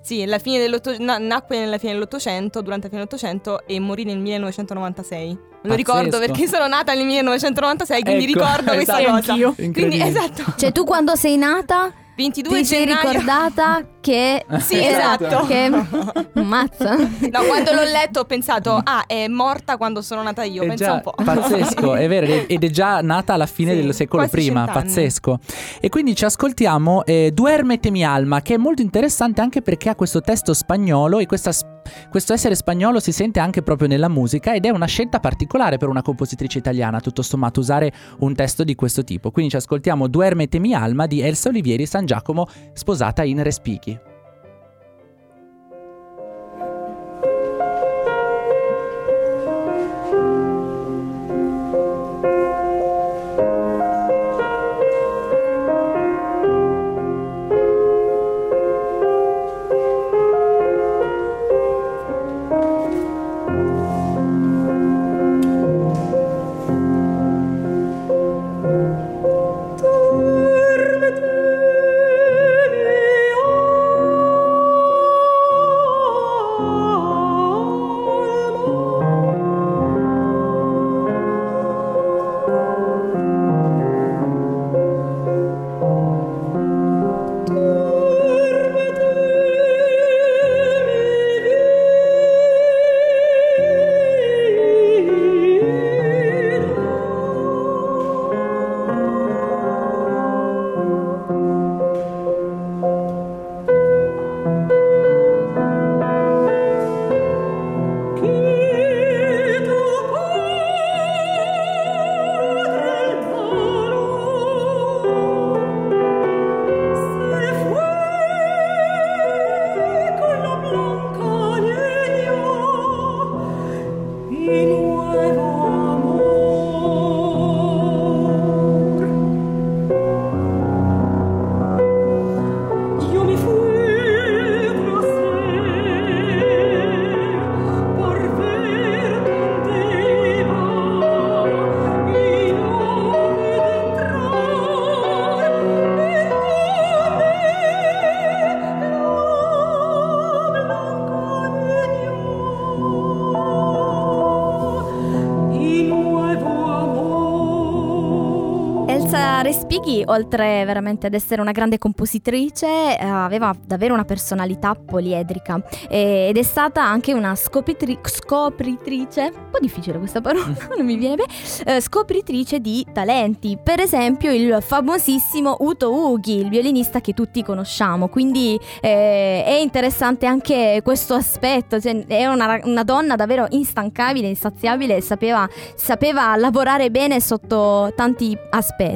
Sì, alla fine dell'otto- na- nacque nella fine dell'Ottocento, durante la fine dell'Ottocento, e morì nel millenovecentonovantasei. Me lo Pazzesco. ricordo perché sono nata nel millenovecentonovantasei, quindi Ecco, ricordo questa esatto. cosa. Anch'io. Quindi Incredibile. esatto. Cioè tu quando sei nata ventidue ti sei gennaio. ricordata che Sì, era- esatto. che mazza. No, quando l'ho letto ho pensato, ah, è morta quando sono nata io, È pensa già un po'. pazzesco, è vero, ed è già nata alla fine Sì, del secolo quasi prima, cent'anni. pazzesco. E quindi ci ascoltiamo eh, Duérmete mi alma, che è molto interessante anche perché ha questo testo spagnolo e questa, s- questo essere spagnolo si sente anche proprio nella musica, ed è una scelta particolare per una compositrice italiana, tutto sommato, usare un testo di questo tipo. Quindi ci ascoltiamo Duérmete mi alma di Elsa Olivieri San Giacomo, sposata in Respighi. Elsa Respighi, oltre veramente ad essere una grande compositrice, eh, aveva davvero una personalità poliedrica eh, ed è stata anche una scopritri- scopritrice, un po' difficile questa parola, non mi viene bene, eh, scopritrice di talenti. Per esempio il famosissimo Uto Ughi, il violinista che tutti conosciamo, quindi eh, è interessante anche questo aspetto, cioè, è una, una donna davvero instancabile, insaziabile, sapeva, sapeva lavorare bene sotto tanti aspetti.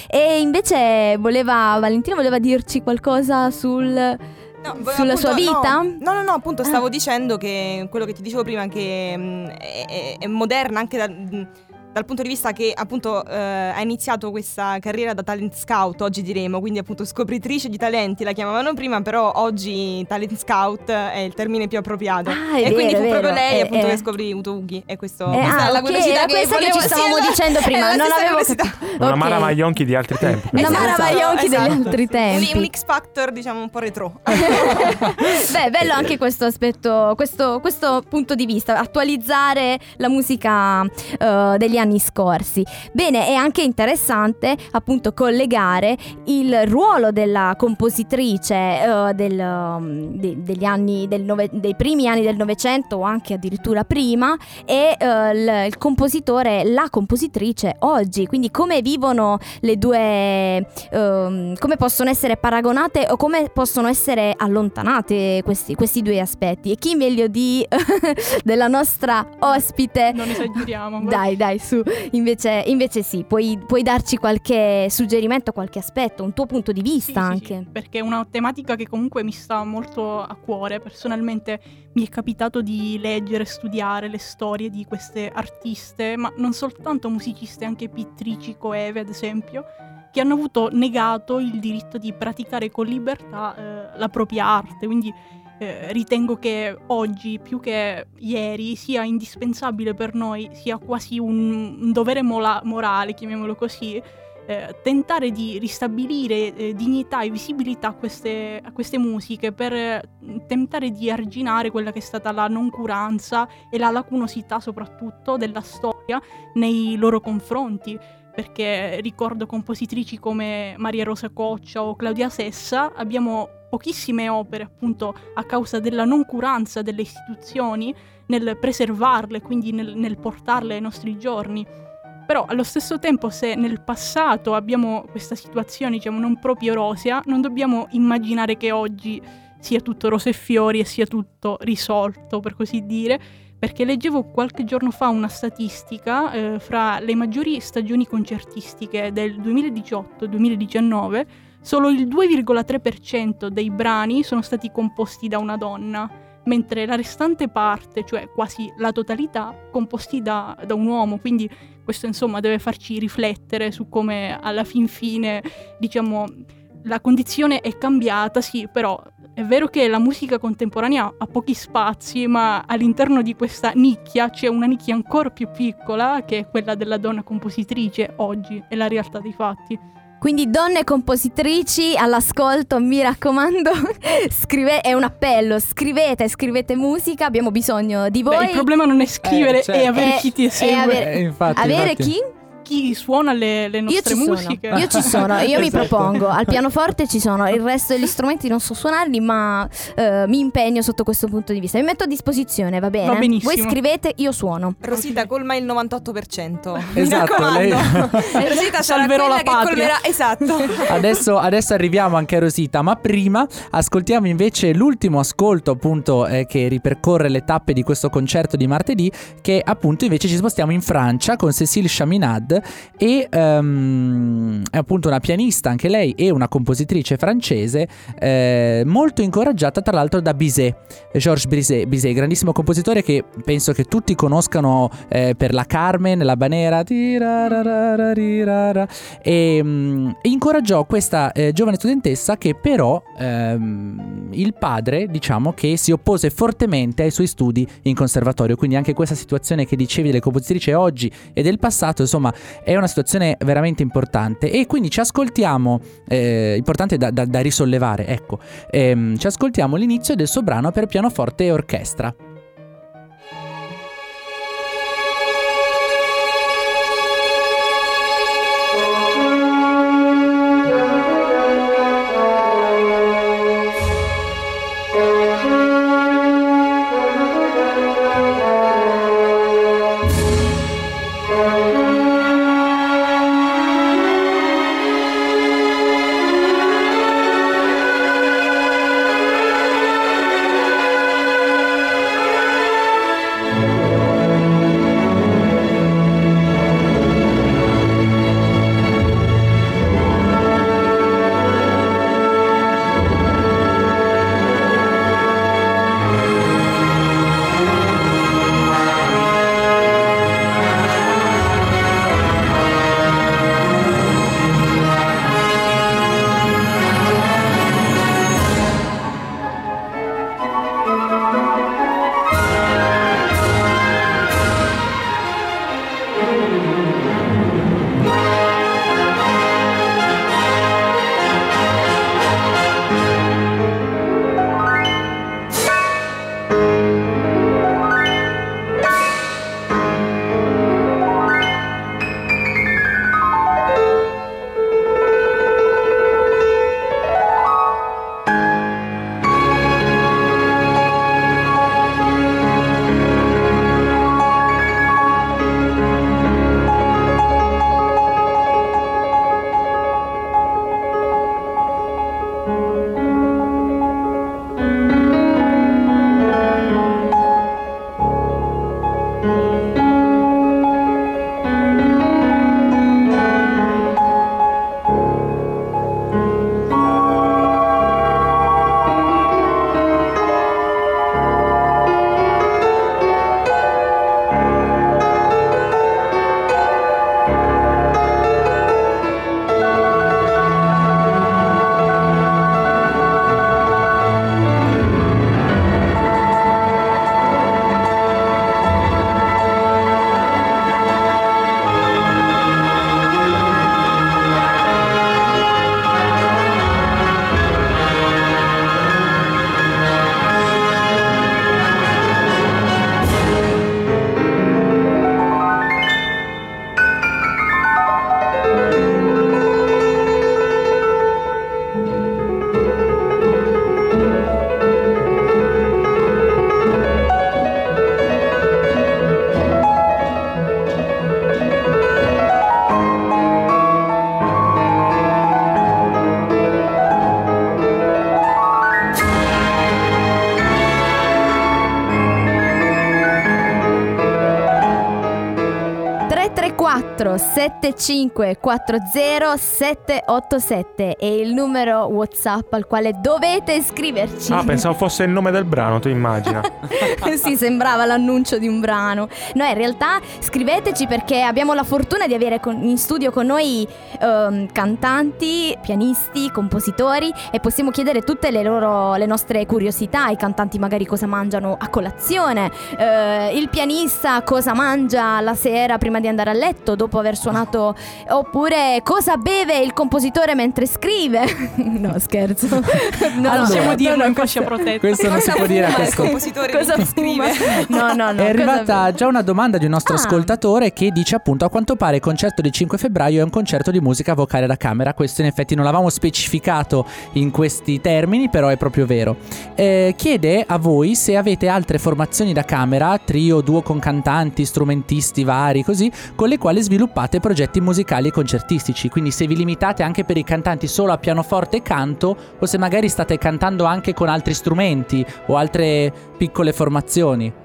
E invece voleva Valentina voleva dirci qualcosa sul No, sulla appunto, sua vita? No, no, no, no, appunto Ah. stavo dicendo che quello che ti dicevo prima, che mh, è, è- è moderna anche dal, mh, dal punto di vista che appunto eh, ha iniziato questa carriera da talent scout, oggi diremo, quindi appunto scopritrice di talenti la chiamavano prima, però oggi talent scout è il termine più appropriato. Ah, è e vero, quindi è fu proprio vero. lei Eh, appunto eh. che scoprì Uto Ughi, e questo Eh, questa ah, è la ok, curiosità era che questa che volevo- ci sì, stavamo esatto. dicendo prima, È la non stessa avevo curiosità. capito. Una Ok. Mara Maionchi di altri tempi. Una Esatto, Mara Maionchi degli esatto. altri tempi. Un, un X Factor diciamo un po' retro. Beh, bello anche questo aspetto, questo, questo punto di vista, attualizzare la musica eh, degli anni scorsi. Bene, è anche interessante appunto collegare il ruolo della compositrice eh, del, um, de- degli anni del nove- dei primi anni del Novecento o anche addirittura prima e eh, il, il compositore, la compositrice oggi, quindi come vivono le due, ehm, come possono essere paragonate o come possono essere allontanate questi, questi due aspetti. E chi meglio di della nostra ospite? Non esageriamo. Dai, dai, su. Invece, invece sì, puoi, puoi darci qualche suggerimento, qualche aspetto, un tuo punto di Sì, vista sì, anche. sì, perché è una tematica che comunque mi sta molto a cuore. Personalmente mi è capitato di leggere e studiare le storie di queste artiste, ma non soltanto musiciste, anche pittrici coeve ad esempio, che hanno avuto negato il diritto di praticare con libertà eh, la propria arte. Quindi eh, ritengo che oggi più che ieri sia indispensabile per noi, sia quasi un, un dovere mola- morale, chiamiamolo così, eh, tentare di ristabilire eh, dignità e visibilità a queste, a queste musiche, per eh, tentare di arginare quella che è stata la noncuranza e la lacunosità soprattutto della storia nei loro confronti. Perché ricordo compositrici come Maria Rosa Coccia o Claudia Sessa, abbiamo pochissime opere appunto a causa della noncuranza delle istituzioni nel preservarle, quindi nel, nel portarle ai nostri giorni. Però allo stesso tempo, se nel passato abbiamo questa situazione, diciamo, non proprio rosea, non dobbiamo immaginare che oggi sia tutto rose e fiori e sia tutto risolto, per così dire, perché leggevo qualche giorno fa una statistica eh, fra le maggiori stagioni concertistiche del duemiladiciotto duemiladiciannove, solo il due virgola tre per cento dei brani sono stati composti da una donna, mentre la restante parte, cioè quasi la totalità, composti da, da un uomo. Quindi questo insomma deve farci riflettere su come alla fin fine, diciamo, la condizione è cambiata, sì, però è vero che la musica contemporanea ha pochi spazi, ma all'interno di questa nicchia c'è una nicchia ancora più piccola, che è quella della donna compositrice oggi, è la realtà dei fatti. Quindi donne compositrici all'ascolto, mi raccomando, scrive- è un appello, scrivete, scrivete musica, abbiamo bisogno di voi. Beh, il problema non è scrivere, Eh, certo. è avere Eh, chi ti è segue. avere- Eh, infatti, Avere infatti. chi? Chi suona le, le Io nostre ci musiche. sono, io ci sono, io mi Esatto. propongo, al pianoforte ci sono, il resto degli strumenti non so suonarli, ma eh, mi impegno sotto questo punto di vista, mi metto a disposizione, va bene? Va benissimo. Voi scrivete, io suono. Rosita colma il novantotto per cento. Esatto, Mi lei- raccomando. Rosita sarà Salverò quella la che patria. colmerà. Esatto. Adesso, adesso arriviamo anche a Rosita, ma prima ascoltiamo invece l'ultimo ascolto, appunto, eh, che ripercorre le tappe di questo concerto di martedì, che appunto invece ci spostiamo in Francia con Cécile Chaminade, e um, è appunto una pianista anche lei e una compositrice francese, eh, molto incoraggiata tra l'altro da Bizet, Georges Bizet, Bizet, grandissimo compositore che penso che tutti conoscano eh, per la Carmen, la Banera, e um, incoraggiò questa eh, giovane studentessa, che però ehm, il padre, diciamo, che si oppose fortemente ai suoi studi in conservatorio. Quindi anche questa situazione che dicevi delle compositrici oggi e del passato, insomma, è una situazione veramente importante. E quindi ci ascoltiamo, eh, importante da, da, da risollevare, ecco, ehm, ci ascoltiamo l'inizio del suo brano per pianoforte e orchestra. Thank quattro sette cinque quattro zero sette otto sette è il numero WhatsApp al quale dovete iscriverci. Ah, pensavo fosse il nome del brano, tu immagina. Sì, sembrava l'annuncio di un brano. No, in realtà scriveteci perché abbiamo la fortuna di avere con, in studio con noi um, cantanti, pianisti, compositori e possiamo chiedere tutte le loro le nostre curiosità. I cantanti magari cosa mangiano a colazione, uh, il pianista cosa mangia la sera prima di andare a letto dopo aver suonato, oppure cosa beve il compositore mentre scrive. No, scherzo. No, allora, possiamo dirlo no, no, in fascia protetta. Questo non si può dire a questo. Il compositore cosa scrive. No, no, no. È arrivata cosa... già una domanda di un nostro ah. ascoltatore che dice appunto: a quanto pare il concerto del cinque febbraio è un concerto di musica vocale da camera. Questo in effetti non l'avevamo specificato in questi termini, però è proprio vero. Eh, chiede a voi se avete altre formazioni da camera, trio, duo con cantanti, strumentisti vari, così, con le quali sviluppate progetti musicali e concertistici. Quindi se vi limitate anche per i cantanti solo a pianoforte e canto, o se magari state cantando anche con altri strumenti o altre piccole formazioni. Eh,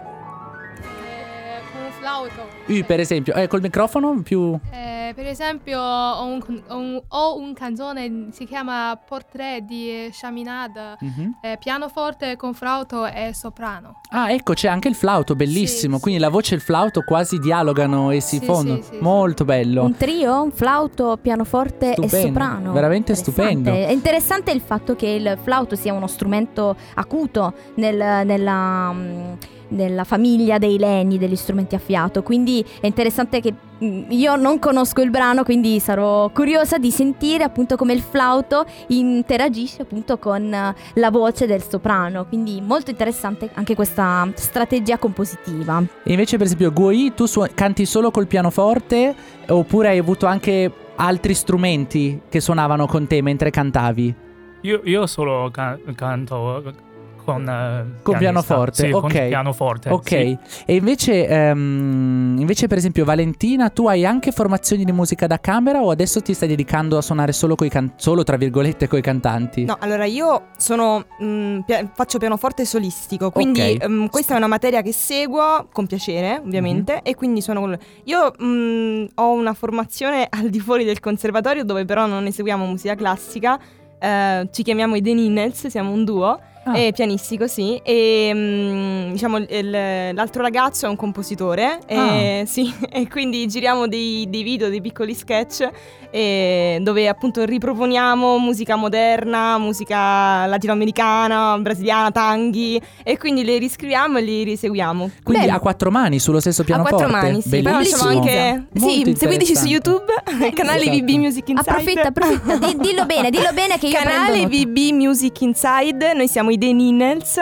con un flauto. Uh, per esempio, eh, col microfono più... Eh, per esempio ho un, ho un, ho un canzone, si chiama Portrait di Chaminade, mm-hmm. eh, pianoforte con flauto e soprano. Ah, ecco, c'è anche il flauto, bellissimo. Sì, Quindi sì. la voce e il flauto quasi dialogano e si Sì, fondono. sì, sì, Molto bello. Un trio, un flauto, pianoforte Stupendo, e soprano. veramente Interessante. stupendo. È interessante il fatto che il flauto sia uno strumento acuto nel, nella, nella famiglia dei legni, degli strumenti a fiato. Quindi è interessante che io non conosco il brano, quindi sarò curiosa di sentire appunto come il flauto interagisce appunto con la voce del soprano. Quindi molto interessante anche questa strategia compositiva. E invece per esempio Guoi, tu su- canti solo col pianoforte oppure hai avuto anche altri strumenti che suonavano con te mentre cantavi? Io, io solo can- canto con uh, Con pianista. pianoforte, Sì, ok. con pianoforte. Ok, sì. e invece, ehm, invece per esempio Valentina, tu hai anche formazioni di musica da camera o adesso ti stai dedicando a suonare solo coi can- solo tra virgolette coi cantanti? No, allora io sono mh, pia- faccio pianoforte solistico, quindi Ok. mh, questa è una materia che seguo con piacere, ovviamente, Mhm. e quindi sono con- io mh, ho una formazione al di fuori del conservatorio dove però non eseguiamo musica classica, eh, ci chiamiamo i The Ninnels, siamo un duo. Ah. È pianistico, sì, e mh, diciamo il- il- l'altro ragazzo è un compositore, e, Ah. sì, e quindi giriamo dei, dei video, dei piccoli sketch e dove appunto riproponiamo musica moderna, musica latinoamericana, brasiliana, tanghi, e quindi le riscriviamo e li riseguiamo. Quindi Bello. a quattro mani sullo stesso A pianoforte? quattro mani, sì. Poi Bellissimo. facciamo anche Molto sì, seguiteci su interessante. YouTube, canale Esatto. V B Music Inside. Approfitta, approfitta, di- dillo bene, dillo bene che io Canale prendo nota. V B Music Inside, noi siamo i The Ninnels.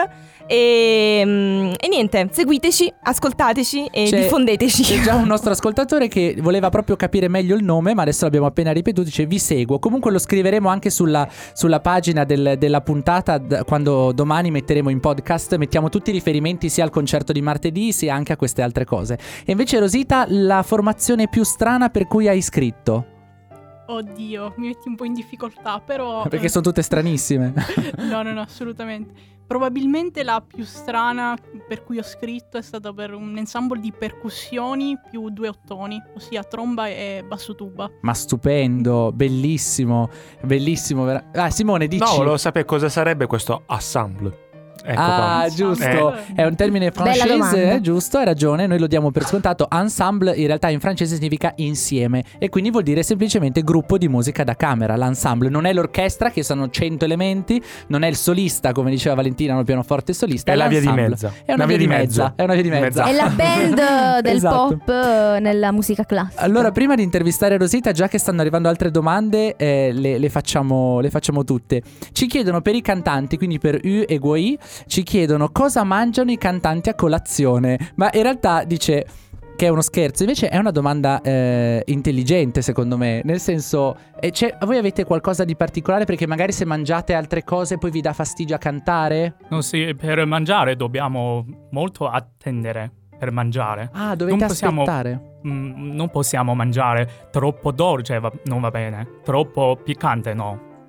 E, mm, e niente, seguiteci, ascoltateci e C'è- diffondeteci. C'è già un nostro ascoltatore che voleva proprio capire meglio il nome, ma adesso l'abbiamo appena ripetuto, dice vi seguo. Comunque lo scriveremo anche sulla, sulla pagina del- della puntata d- quando domani metteremo in podcast, mettiamo tutti i riferimenti sia al concerto di martedì sia anche a queste altre cose. E invece Rosita, la formazione più strana per cui hai iscritto? Oddio, mi metti un po' in difficoltà, però... Perché sono tutte stranissime. No, no, no, assolutamente. Probabilmente la più strana per cui ho scritto è stata per un ensemble di percussioni più due ottoni, ossia tromba e basso tuba. Ma stupendo, bellissimo, bellissimo. vera- Ah, Simone, dici. No, volevo sapere cosa sarebbe questo ensemble. Ecco Ah, qua. giusto, Eh. è un termine Bella francese, domanda. eh, giusto, hai ragione, noi lo diamo per scontato. Ensemble in realtà in francese significa insieme e quindi vuol dire semplicemente gruppo di musica da camera. L'ensemble non è l'orchestra che sono cento elementi, non è il solista come diceva Valentina, il pianoforte solista, È la via di l'ensemble. mezza. È una, via di mezza, è una via di mezza. È la band del Esatto. pop eh, nella musica classica. Allora, prima di intervistare Rosita, già che stanno arrivando altre domande, eh, le, le facciamo, le facciamo tutte. Ci chiedono per i cantanti, quindi per U e Guai, ci chiedono cosa mangiano i cantanti a colazione. Ma in realtà dice che è uno scherzo, invece è una domanda eh, intelligente secondo me. Nel senso, eh, c'è- voi avete qualcosa di particolare perché magari se mangiate altre cose poi vi dà fastidio a cantare? No, sì, per mangiare dobbiamo molto attendere per mangiare. Ah, dovete Non possiamo- aspettare. Mm, non possiamo mangiare troppo dolce, va- non va bene. Troppo piccante, no.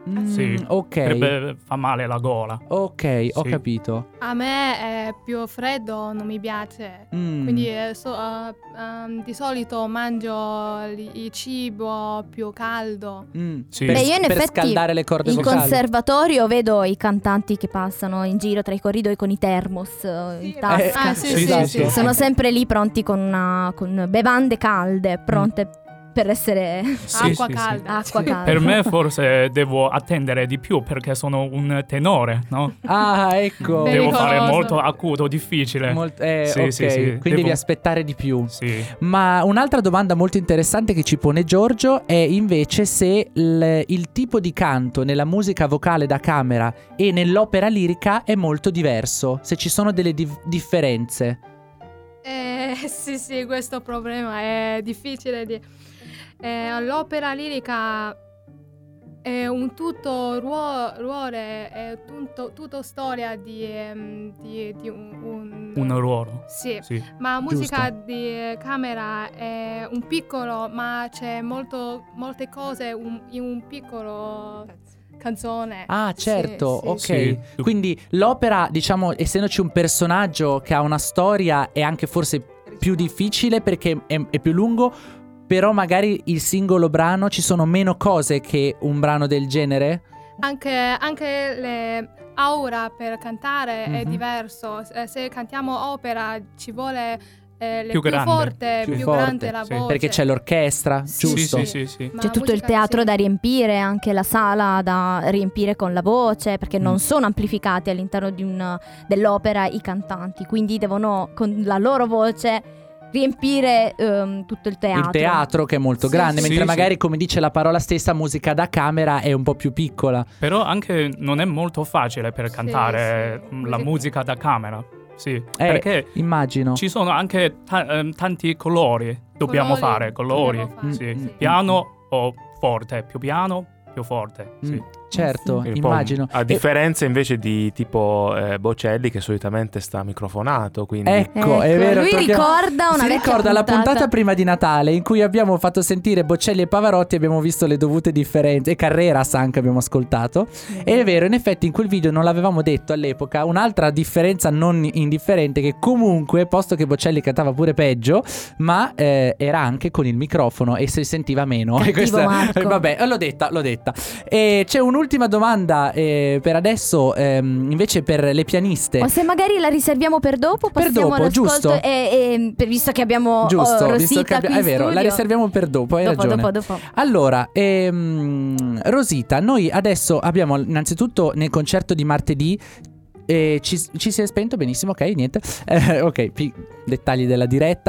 Mm, Sì, ok. per- fa male la gola. Ok, ho Sì. capito. A me è più freddo, non mi piace. Mm. Quindi eh, so- eh, ehm, di solito mangio il il cibo più caldo. Mm. Sì. Beh, Per, io in per effetti scaldare le corde in vocali. conservatorio vedo i cantanti che passano in giro tra i corridoi con i termos eh, in tasca. Ah, sì, sì, Sì, sì, sì. Sono sempre lì pronti con, una- con bevande calde, pronte per essere Sì, Acqua sì, sì. calda. acqua calda. Per me forse devo attendere di più perché sono un tenore, no? Ah, ecco. Devo fare Pericoloso. molto acuto, difficile. Molt- eh, Sì, ok, sì, sì. quindi Devo- devi aspettare di più. Sì. Ma un'altra domanda molto interessante che ci pone Giorgio è invece se il, il tipo di canto nella musica vocale da camera e nell'opera lirica è molto diverso, se ci sono delle di- differenze. Eh, sì, sì, questo problema è difficile di... eh, l'opera lirica è un tutto ruo- ruolo, è tutto, tutto storia di, ehm, di, di un, un... Un ruolo. Sì, Sì. ma musica Giusto. di camera è un piccolo, ma c'è molto, molte cose un- in un piccolo canzone. Ah, Sì, certo, sì, ok. sì. Quindi l'opera, diciamo, essendoci un personaggio che ha una storia, è anche forse più difficile perché è, è più lungo, però magari il singolo brano ci sono meno cose che un brano del genere? Anche, anche le aura per cantare è Mhm. diverso. Se, se cantiamo opera ci vuole eh, le Più più, grande. forte, Più più, forte, grande la sì. voce. Perché c'è l'orchestra, Sì, giusto? Sì, sì, sì, sì. Ma C'è tutto il musica, teatro sì. da riempire, anche la sala da riempire con la voce, perché Mm. non sono amplificati all'interno di un- dell'opera i cantanti, quindi devono con la loro voce riempire ehm, tutto il teatro. Il teatro che è molto Sì, grande, sì. mentre Sì, magari sì. come dice la parola stessa, musica da camera è un po' più piccola. Però anche non è molto facile per Sì, cantare sì. mm, la musica da camera. Sì, Eh, perché immagino. ci sono anche ta- ehm, tanti colori. Dobbiamo Colori, fare colori. dobbiamo fare, Sì. sì. Piano o forte, più piano, più forte. Sì. Mm, certo, Quindi poi, immagino. A E- differenza invece di tipo eh, Bocelli che solitamente sta microfonato, quindi Ecco, è Ecco, vero. lui torniamo- ricorda una si vecchia ricorda la puntata. puntata prima di Natale in cui abbiamo fatto sentire Bocelli e Pavarotti, abbiamo visto le dovute differenze, e Carreras anche abbiamo ascoltato. E è vero, in effetti in quel video non l'avevamo detto all'epoca, un'altra differenza non indifferente, che comunque, posto che Bocelli cantava pure peggio, ma eh, era anche con il microfono e si sentiva meno. Cattivo E questa- Marco. vabbè, l'ho detta, l'ho detta. E c'è un'ultima domanda eh, per adesso, ehm, invece per le pianiste. O se magari la riserviamo per dopo, Per passiamo dopo, all'ascolto giusto. e, e- per- visto che abbiamo Giusto, oh, visto Rosita che abbi- qui è in vero, la studio. riserviamo per dopo, hai dopo, ragione. dopo, dopo. Allora, ehm, Rosita, noi adesso abbiamo innanzitutto nel concerto di martedì. eh, ci, ci si è spento benissimo, ok, niente. Eh, ok, pi- dettagli della diretta.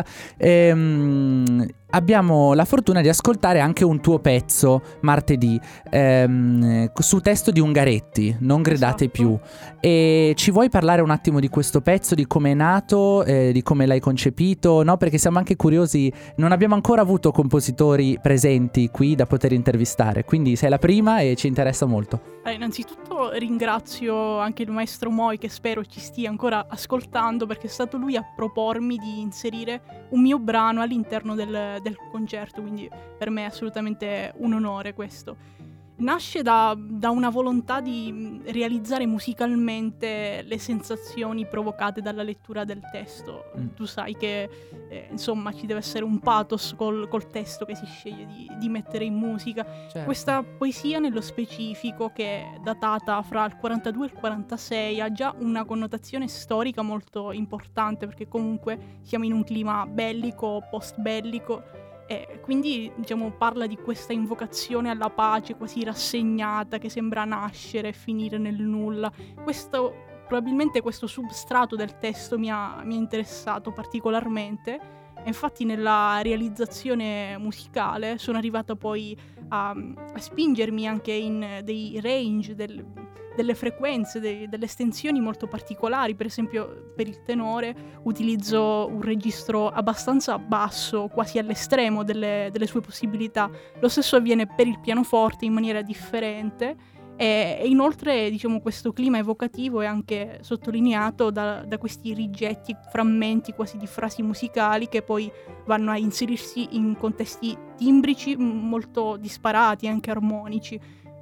Ehm, abbiamo la fortuna di ascoltare anche un tuo pezzo martedì ehm, su testo di Ungaretti, Non gridate Esatto. più. E ci vuoi parlare un attimo di questo pezzo, di come è nato, eh, di come l'hai concepito? No, perché siamo anche curiosi, non abbiamo ancora avuto compositori presenti qui da poter intervistare, quindi sei la prima e ci interessa molto. Eh, innanzitutto ringrazio anche il maestro Moi, che spero ci stia ancora ascoltando, perché è stato lui a propormi di inserire un mio brano all'interno del, del concerto, quindi per me è assolutamente un onore questo. Nasce da, da una volontà di mh, realizzare musicalmente le sensazioni provocate dalla lettura del testo. Mm. Tu sai che eh, insomma ci deve essere un pathos col, col testo che si sceglie di, di mettere in musica. Certo. Questa poesia nello specifico, che è datata fra il quarantadue e il quarantasei, ha già una connotazione storica molto importante, perché comunque siamo in un clima bellico, post-bellico, e quindi diciamo parla di questa invocazione alla pace quasi rassegnata, che sembra nascere e finire nel nulla. Questo, probabilmente questo substrato del testo mi ha, mi ha interessato particolarmente. E infatti nella realizzazione musicale sono arrivata poi a, a spingermi anche in dei range, del, delle frequenze, dei, delle estensioni molto particolari. Per esempio per il tenore utilizzo un registro abbastanza basso, quasi all'estremo delle, delle sue possibilità. Lo stesso avviene per il pianoforte in maniera differente. E inoltre, diciamo, questo clima evocativo è anche sottolineato da, da questi rigetti, frammenti quasi di frasi musicali, che poi vanno a inserirsi in contesti timbrici molto disparati, anche armonici.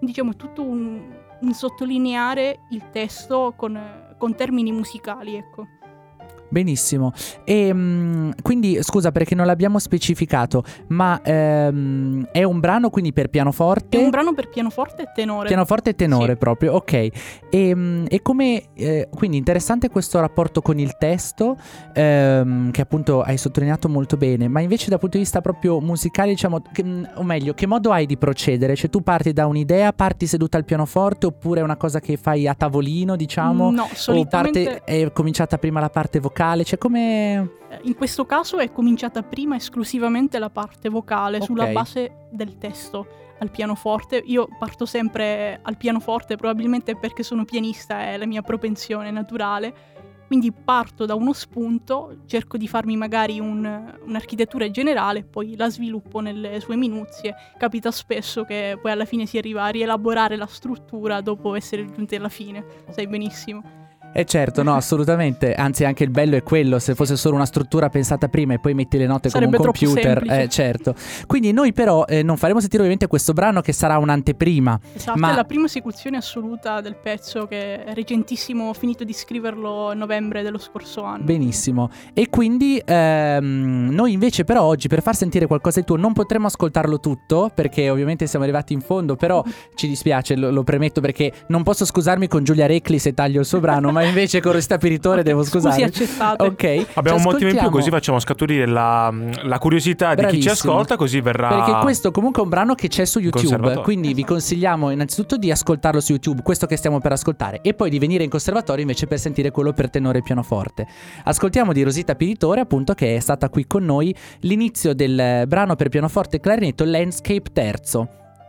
diciamo è tutto un, un sottolineare il testo con, con termini musicali, ecco. Benissimo. E mh, quindi scusa perché non l'abbiamo specificato, ma ehm, è un brano quindi per pianoforte? È un brano per pianoforte e tenore. Pianoforte e tenore, sì. Proprio, ok. E, mh, e come eh, quindi interessante questo rapporto con il testo, ehm, che appunto hai sottolineato molto bene, ma invece dal punto di vista proprio musicale, diciamo, che, mh, o meglio, che modo hai di procedere? Cioè tu parti da un'idea, parti seduta al pianoforte, oppure è una cosa che fai a tavolino, diciamo? No, solitamente... O parte, è cominciata prima la parte vocale? Cioè come... In questo caso è cominciata prima esclusivamente la parte vocale, okay, sulla base del testo al pianoforte. Io parto sempre al pianoforte, probabilmente perché sono pianista, è la mia propensione naturale. Quindi parto da uno spunto, cerco di farmi magari un, un'architettura generale, poi la sviluppo nelle sue minuzie. Capita spesso che poi alla fine si arriva a rielaborare la struttura dopo essere giunti alla fine, sai benissimo. Eh certo, no, assolutamente, anzi anche il bello è quello, se fosse solo una struttura pensata prima e poi metti le note sarebbe come un computer, eh, certo. Quindi noi però eh, non faremo sentire ovviamente questo brano che sarà un'anteprima. Esatto, ma... è la prima esecuzione assoluta del pezzo, che è recentissimo, ho finito di scriverlo a novembre dello scorso anno. Benissimo, e quindi ehm, noi invece però oggi per far sentire qualcosa di tuo non potremo ascoltarlo tutto, perché ovviamente siamo arrivati in fondo, però ci dispiace, lo, lo premetto, perché non posso scusarmi con Giulia Recli se taglio il suo brano, ma invece con Rosita Piritore devo scusarmi. Scusi, accettate. Ok. Abbiamo un motivo in più, così facciamo scaturire la, la curiosità Bravissimo. di chi ci ascolta, così verrà. Perché questo comunque è un brano che c'è su YouTube, quindi vi consigliamo innanzitutto di ascoltarlo su YouTube, questo che stiamo per ascoltare, e poi di venire in conservatorio invece per sentire quello per tenore e pianoforte. Ascoltiamo di Rosita Piritore, appunto, che è stata qui con noi, l'inizio del brano per pianoforte e clarinetto Landscape terzo.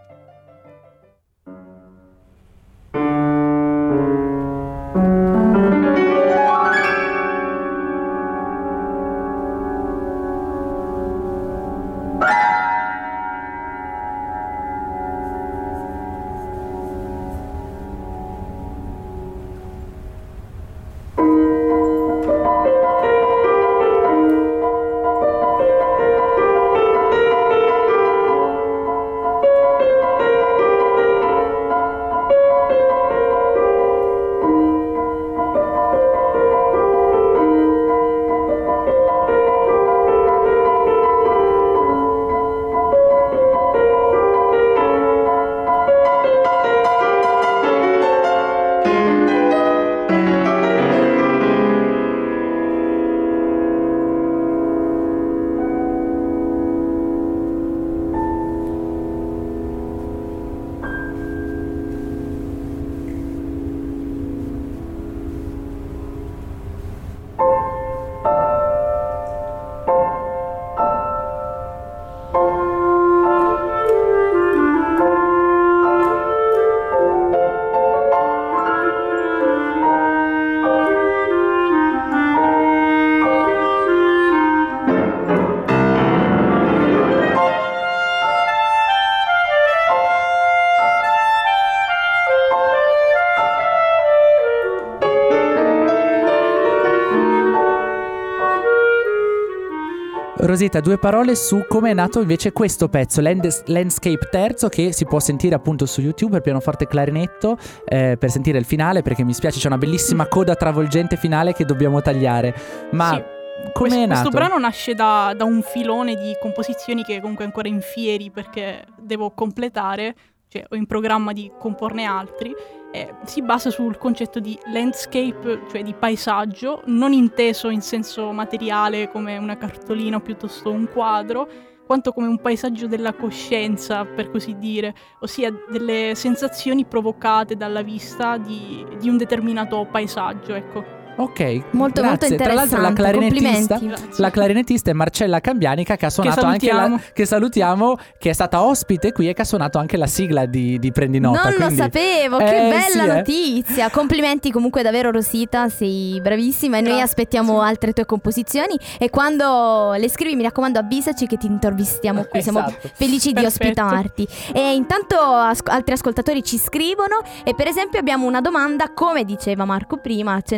Rosita, due parole su come è nato invece questo pezzo, Land- Landscape terzo, che si può sentire appunto su YouTube per pianoforte e clarinetto, eh, per sentire il finale, perché mi spiace, c'è una bellissima coda travolgente finale che dobbiamo tagliare. Ma sì, come è nato? Questo brano nasce da, da un filone di composizioni che comunque è ancora in fieri, perché devo completare, cioè ho in programma di comporne altri. Eh, si basa sul concetto di landscape, cioè di paesaggio, non inteso in senso materiale come una cartolina o piuttosto un quadro, quanto come un paesaggio della coscienza, per così dire, ossia delle sensazioni provocate dalla vista di, di un determinato paesaggio, ecco. Ok, molto grazie. molto interessante. Tra l'altro la clarinettista, complimenti. la clarinettista è Marcella Cambianica, che ha suonato che anche la, che salutiamo, che è stata ospite qui e che ha suonato anche la sigla di, di Prendi Nota. Non quindi... lo sapevo, eh, che bella sì, notizia. Eh. Complimenti comunque davvero Rosita, sei bravissima e noi aspettiamo altre tue composizioni, e quando le scrivi mi raccomando avvisaci che ti intervistiamo qui, siamo Esatto. felici di Perfetto. ospitarti. E intanto as- altri ascoltatori ci scrivono, e per esempio abbiamo una domanda, come diceva Marco prima, accennato prima,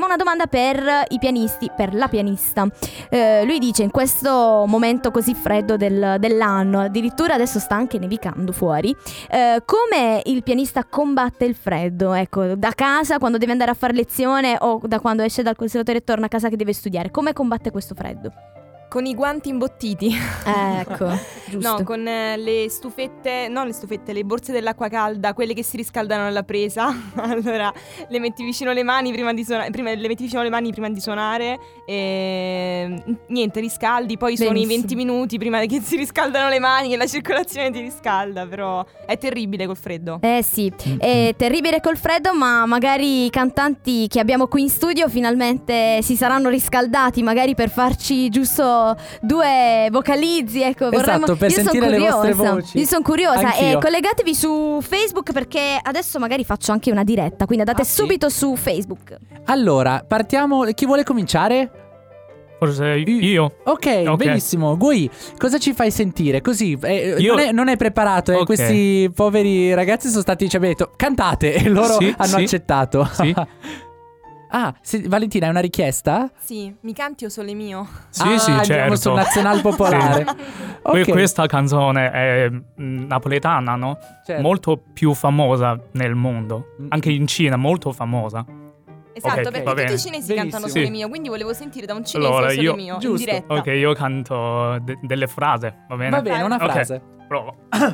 una domanda per i pianisti, per la pianista. Eh, lui dice: in questo momento così freddo del, dell'anno, addirittura adesso sta anche nevicando fuori, eh, come il pianista combatte il freddo? Ecco, da casa quando deve andare a fare lezione o da quando esce dal conservatorio e torna a casa che deve studiare, come combatte questo freddo? Con i guanti imbottiti. Eh, ecco, giusto. No, con eh, le stufette, non le stufette, le borse dell'acqua calda, quelle che si riscaldano alla presa. Allora, le metti vicino le mani prima di suonare, prima, le metti vicino le mani prima di suonare e niente, riscaldi, poi sono i venti minuti prima che si riscaldano le mani, che la circolazione ti riscalda, però è terribile col freddo. Eh sì, è terribile col freddo, ma magari i cantanti che abbiamo qui in studio finalmente si saranno riscaldati, magari per farci giusto due vocalizzi, ecco. Esatto, vorremmo... per Io sentire son le vostre curiosa. voci. Io sono curiosa. Anch'io. E collegatevi su Facebook, perché adesso magari faccio anche una diretta, quindi andate Ah, sì? subito su Facebook. Allora, partiamo. Chi vuole cominciare? Forse io. Ok, Ok. benissimo. Gui, cosa ci fai sentire? Così, eh, Io- non, è, non è preparato, eh. Ok. Questi poveri ragazzi sono stati, cioè, detto, cantate, e loro Sì, hanno sì. accettato. Sì. Ah, se- Valentina, è una richiesta? Sì, mi canti o sole mio? Sì, ah, sì, andiamo certo. sul nazional popolare. Que- Ok, Questa canzone è mm, napoletana, no? certo. Molto più famosa nel mondo. Mm. Anche in Cina, molto famosa. Esatto, Ok, perché va tutti bene. i cinesi Benissimo. cantano sole Sì. mio, quindi volevo sentire da un cinese Allora, sole io- mio in giusto. diretta. Ok, io canto de- delle frasi, va bene? Va bene, una Ok. frase. Provo.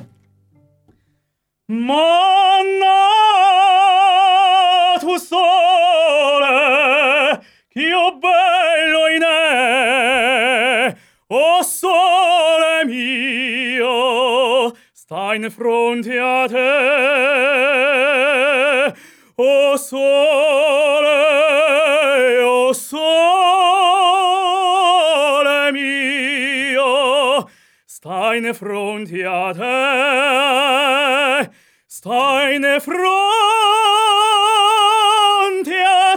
Manna tu sole, ch'io bello in e, o sole mio, sta in fronte a te, o sole, o sole mio, sta in fronte a te, sta in fronte a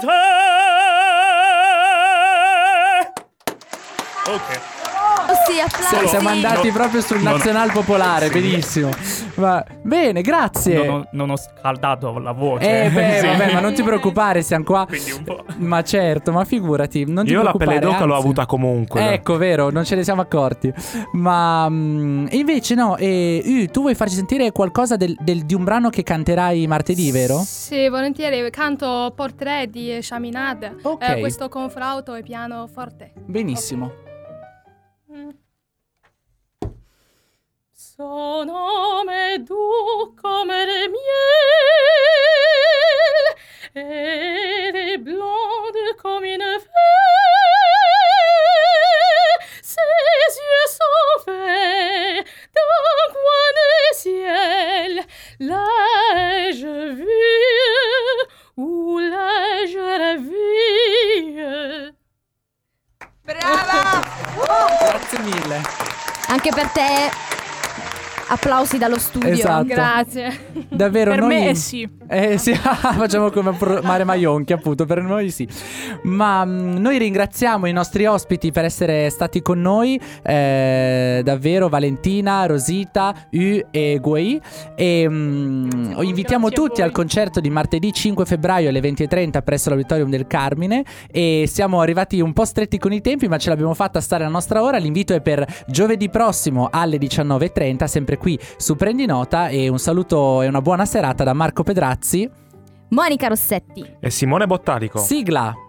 te. Ok. Oh sì, applausi. Sì, siamo andati No. proprio sul No, no. nazional popolare, Sì. benissimo. Va bene, grazie. Non ho, non ho scaldato la voce. Eh beh, Sì. vabbè, ma non ti preoccupare, siamo qua. Quindi un po'. Ma certo, ma figurati, non ti Io la preoccupare. pelle d'oca l'ho anzi. avuta comunque. Ecco, vero, non ce ne siamo accorti. Ma mm, invece no, eh, Yu, tu vuoi farci sentire qualcosa del- del- di un brano che canterai martedì, vero? Sì, volentieri. Canto Portrait di Chaminade. Ok. Eh, questo con flauto e pianoforte. Benissimo. Son homme doux comme le miel, elle est blonde comme une fée, ses yeux sont faits d'un coin de ciel. L'ai-je vu ou l'ai-je rêvé? Brava! Grazie mille. Anche per te, applausi dallo studio. Esatto. Grazie. Davvero Per noi... me sì. Eh sì, facciamo come Pro- Mare Maionchi, appunto, per noi sì. Ma mh, noi ringraziamo i nostri ospiti per essere stati con noi, eh, davvero Valentina, Rosita, Yu e Guei. E mh, invitiamo grazie a tutti voi. al concerto di martedì cinque febbraio alle venti e trenta presso l'Auditorium del Carmine. E siamo arrivati un po' stretti con i tempi, ma ce l'abbiamo fatta stare la nostra ora. L'invito è per giovedì prossimo alle diciannove e trenta, sempre qui su Prendi Nota. E un saluto e una buona serata da Marco Pedrazzi. Monica Rossetti. E Simone Bottarico. Sigla.